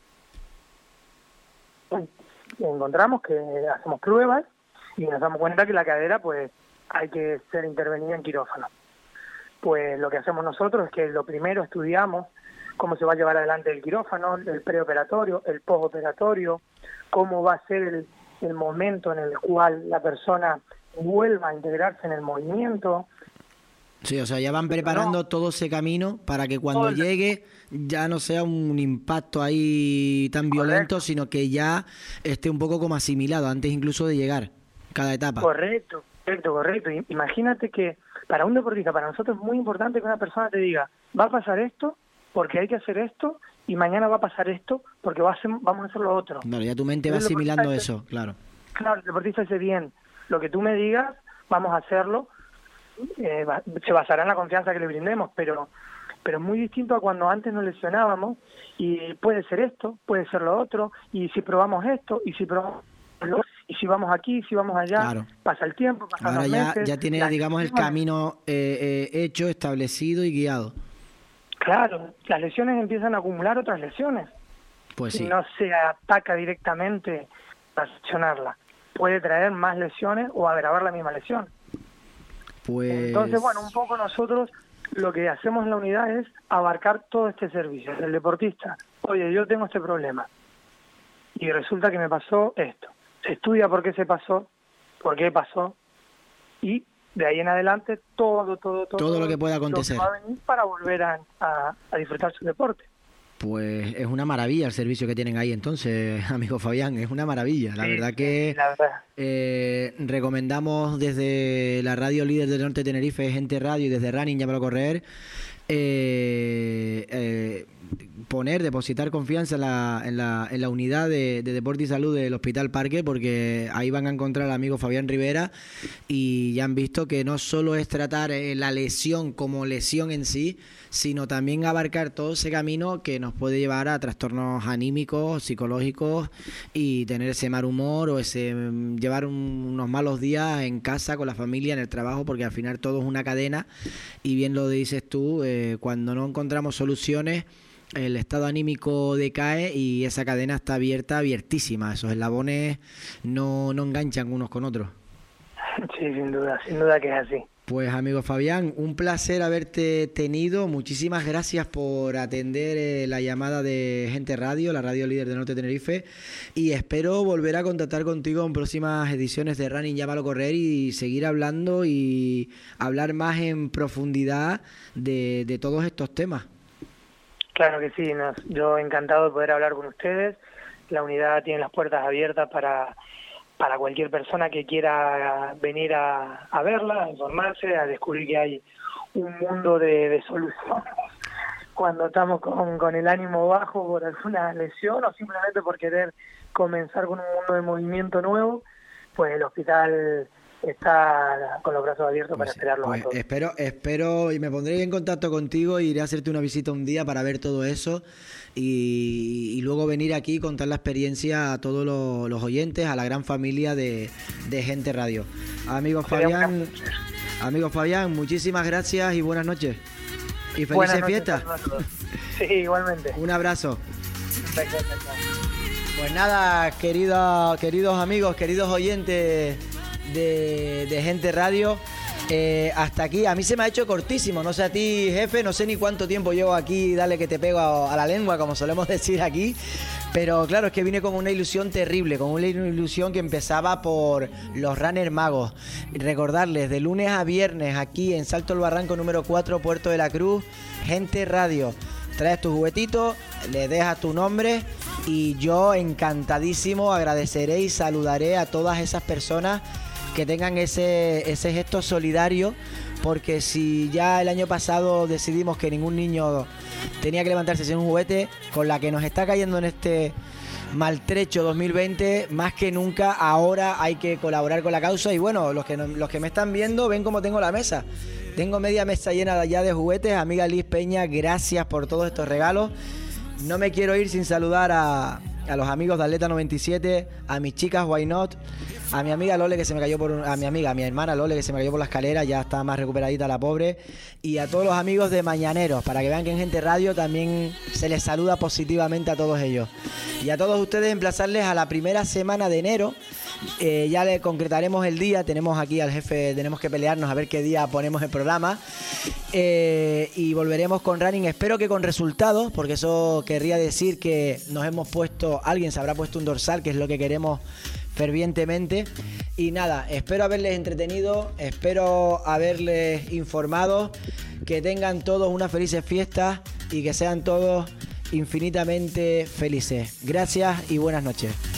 encontramos que hacemos pruebas y nos damos cuenta que la cadera pues hay que ser intervenida en quirófano. Pues lo que hacemos nosotros es que lo primero estudiamos cómo se va a llevar adelante el quirófano, el preoperatorio, el postoperatorio, cómo va a ser el, el momento en el cual la persona vuelva a integrarse en el movimiento. Sí, o sea, ya van preparando no. todo ese camino para que cuando todo llegue ya no sea un impacto ahí tan violento, correcto. Sino que ya esté un poco como asimilado antes incluso de llegar cada etapa. Correcto, correcto, correcto. Imagínate que para un deportista, para nosotros es muy importante que una persona te diga, va a pasar esto porque hay que hacer esto y mañana va a pasar esto porque va a hacer, vamos a hacer lo otro. Claro, ya tu mente va asimilando eso, dice, claro. Claro, el deportista dice bien, lo que tú me digas, vamos a hacerlo. Eh, se basará en la confianza que le brindemos, pero pero es muy distinto a cuando antes nos lesionábamos y puede ser esto, puede ser lo otro, y si probamos esto, y si probamos lo, y si vamos aquí, si vamos allá, claro. Pasa el tiempo, pasan ahora los ya, meses, ya tiene, digamos, el camino eh, eh, hecho, establecido y guiado. Claro, las lesiones empiezan a acumular otras lesiones. Pues sí. Si no se ataca directamente para solucionarla, puede traer más lesiones o agravar la misma lesión. Pues... Entonces, bueno, un poco nosotros lo que hacemos en la unidad es abarcar todo este servicio. El deportista, oye, yo tengo este problema y resulta que me pasó esto. Se estudia por qué se pasó, por qué pasó, y de ahí en adelante todo, todo, todo, todo lo que pueda acontecer lo que va a venir para volver a, a, a disfrutar su deporte. Pues es una maravilla el servicio que tienen ahí entonces, amigo Fabián, es una maravilla. La sí, verdad que la verdad. Eh, recomendamos desde la radio líder del norte de Tenerife, Gente Radio, y desde Running Llámalo Correr, eh, eh, poner, depositar confianza en la, en la, en la unidad de, de deporte y salud del Hospital Parque, porque ahí van a encontrar al amigo Fabián Rivera y ya han visto que no solo es tratar eh, la lesión como lesión en sí, sino también abarcar todo ese camino que nos puede llevar a trastornos anímicos, psicológicos, y tener ese mal humor o ese llevar un, unos malos días en casa, con la familia, en el trabajo, porque al final todo es una cadena y bien lo dices tú, eh, cuando no encontramos soluciones el estado anímico decae y esa cadena está abierta, abiertísima, esos eslabones no, no enganchan unos con otros. Sí, sin duda, sin duda que es así. Pues amigo Fabián, un placer haberte tenido, muchísimas gracias por atender eh, la llamada de Gente Radio, la radio líder del norte de Tenerife, y espero volver a contactar contigo en próximas ediciones de Running Llámalo Correr y seguir hablando y hablar más en profundidad de, de todos estos temas. Claro que sí, nos, yo encantado de poder hablar con ustedes. la unidad tiene las puertas abiertas para, para cualquier persona que quiera venir a, a verla, a informarse, a descubrir que hay un mundo de, de soluciones cuando estamos con, con el ánimo bajo por alguna lesión o simplemente por querer comenzar con un mundo de movimiento nuevo, pues el hospital está con los brazos abiertos para pues, esperarlos pues a todos. Espero, espero y me pondré en contacto contigo y iré a hacerte una visita un día para ver todo eso y, y luego venir aquí y contar la experiencia a todos los, los oyentes, a la gran familia de, de Gente Radio. Amigo Fabián, amigo Fabián, muchísimas gracias y buenas noches. Y felices fiestas. Sí, igualmente. Un abrazo. Pues nada, querido, queridos amigos, queridos oyentes de, de Gente Radio, eh, hasta aquí. A mí se me ha hecho cortísimo, no sé a ti, jefe, no sé ni cuánto tiempo llevo aquí, dale que te pego a, a la lengua, como solemos decir aquí. Pero claro, es que vine con una ilusión terrible, con una ilusión que empezaba por los Runners Magos. Recordarles, de lunes a viernes, aquí en Salto el Barranco número cuatro, Puerto de la Cruz, Gente Radio. Traes tu juguetito, le dejas tu nombre y yo encantadísimo agradeceré y saludaré a todas esas personas que tengan ese, ese gesto solidario, porque si ya el año pasado decidimos que ningún niño tenía que levantarse sin un juguete, con la que nos está cayendo en este maltrecho dos mil veinte, más que nunca ahora hay que colaborar con la causa. Y bueno, los que, no, los que me están viendo ven cómo tengo la mesa. Tengo media mesa llena ya de juguetes. Amiga Liz Peña, gracias por todos estos regalos. No me quiero ir sin saludar a, a los amigos de Atleta noventa y siete, a mis chicas Why Not, a mi amiga Lole que se me cayó por un, a mi amiga, a mi hermana Lole que se me cayó por la escalera, ya está más recuperadita la pobre, y a todos los amigos de Mañaneros, para que vean que en Gente Radio también se les saluda positivamente a todos ellos. Y a todos ustedes emplazarles a la primera semana de enero. Eh, ya le concretaremos el día, tenemos aquí al jefe, tenemos que pelearnos a ver qué día ponemos el programa, eh, y volveremos con running, espero que con resultados, porque eso querría decir que nos hemos puesto, alguien se habrá puesto un dorsal, que es lo que queremos fervientemente. Y nada, espero haberles entretenido, espero haberles informado, que tengan todos unas felices fiestas y que sean todos infinitamente felices. Gracias y buenas noches.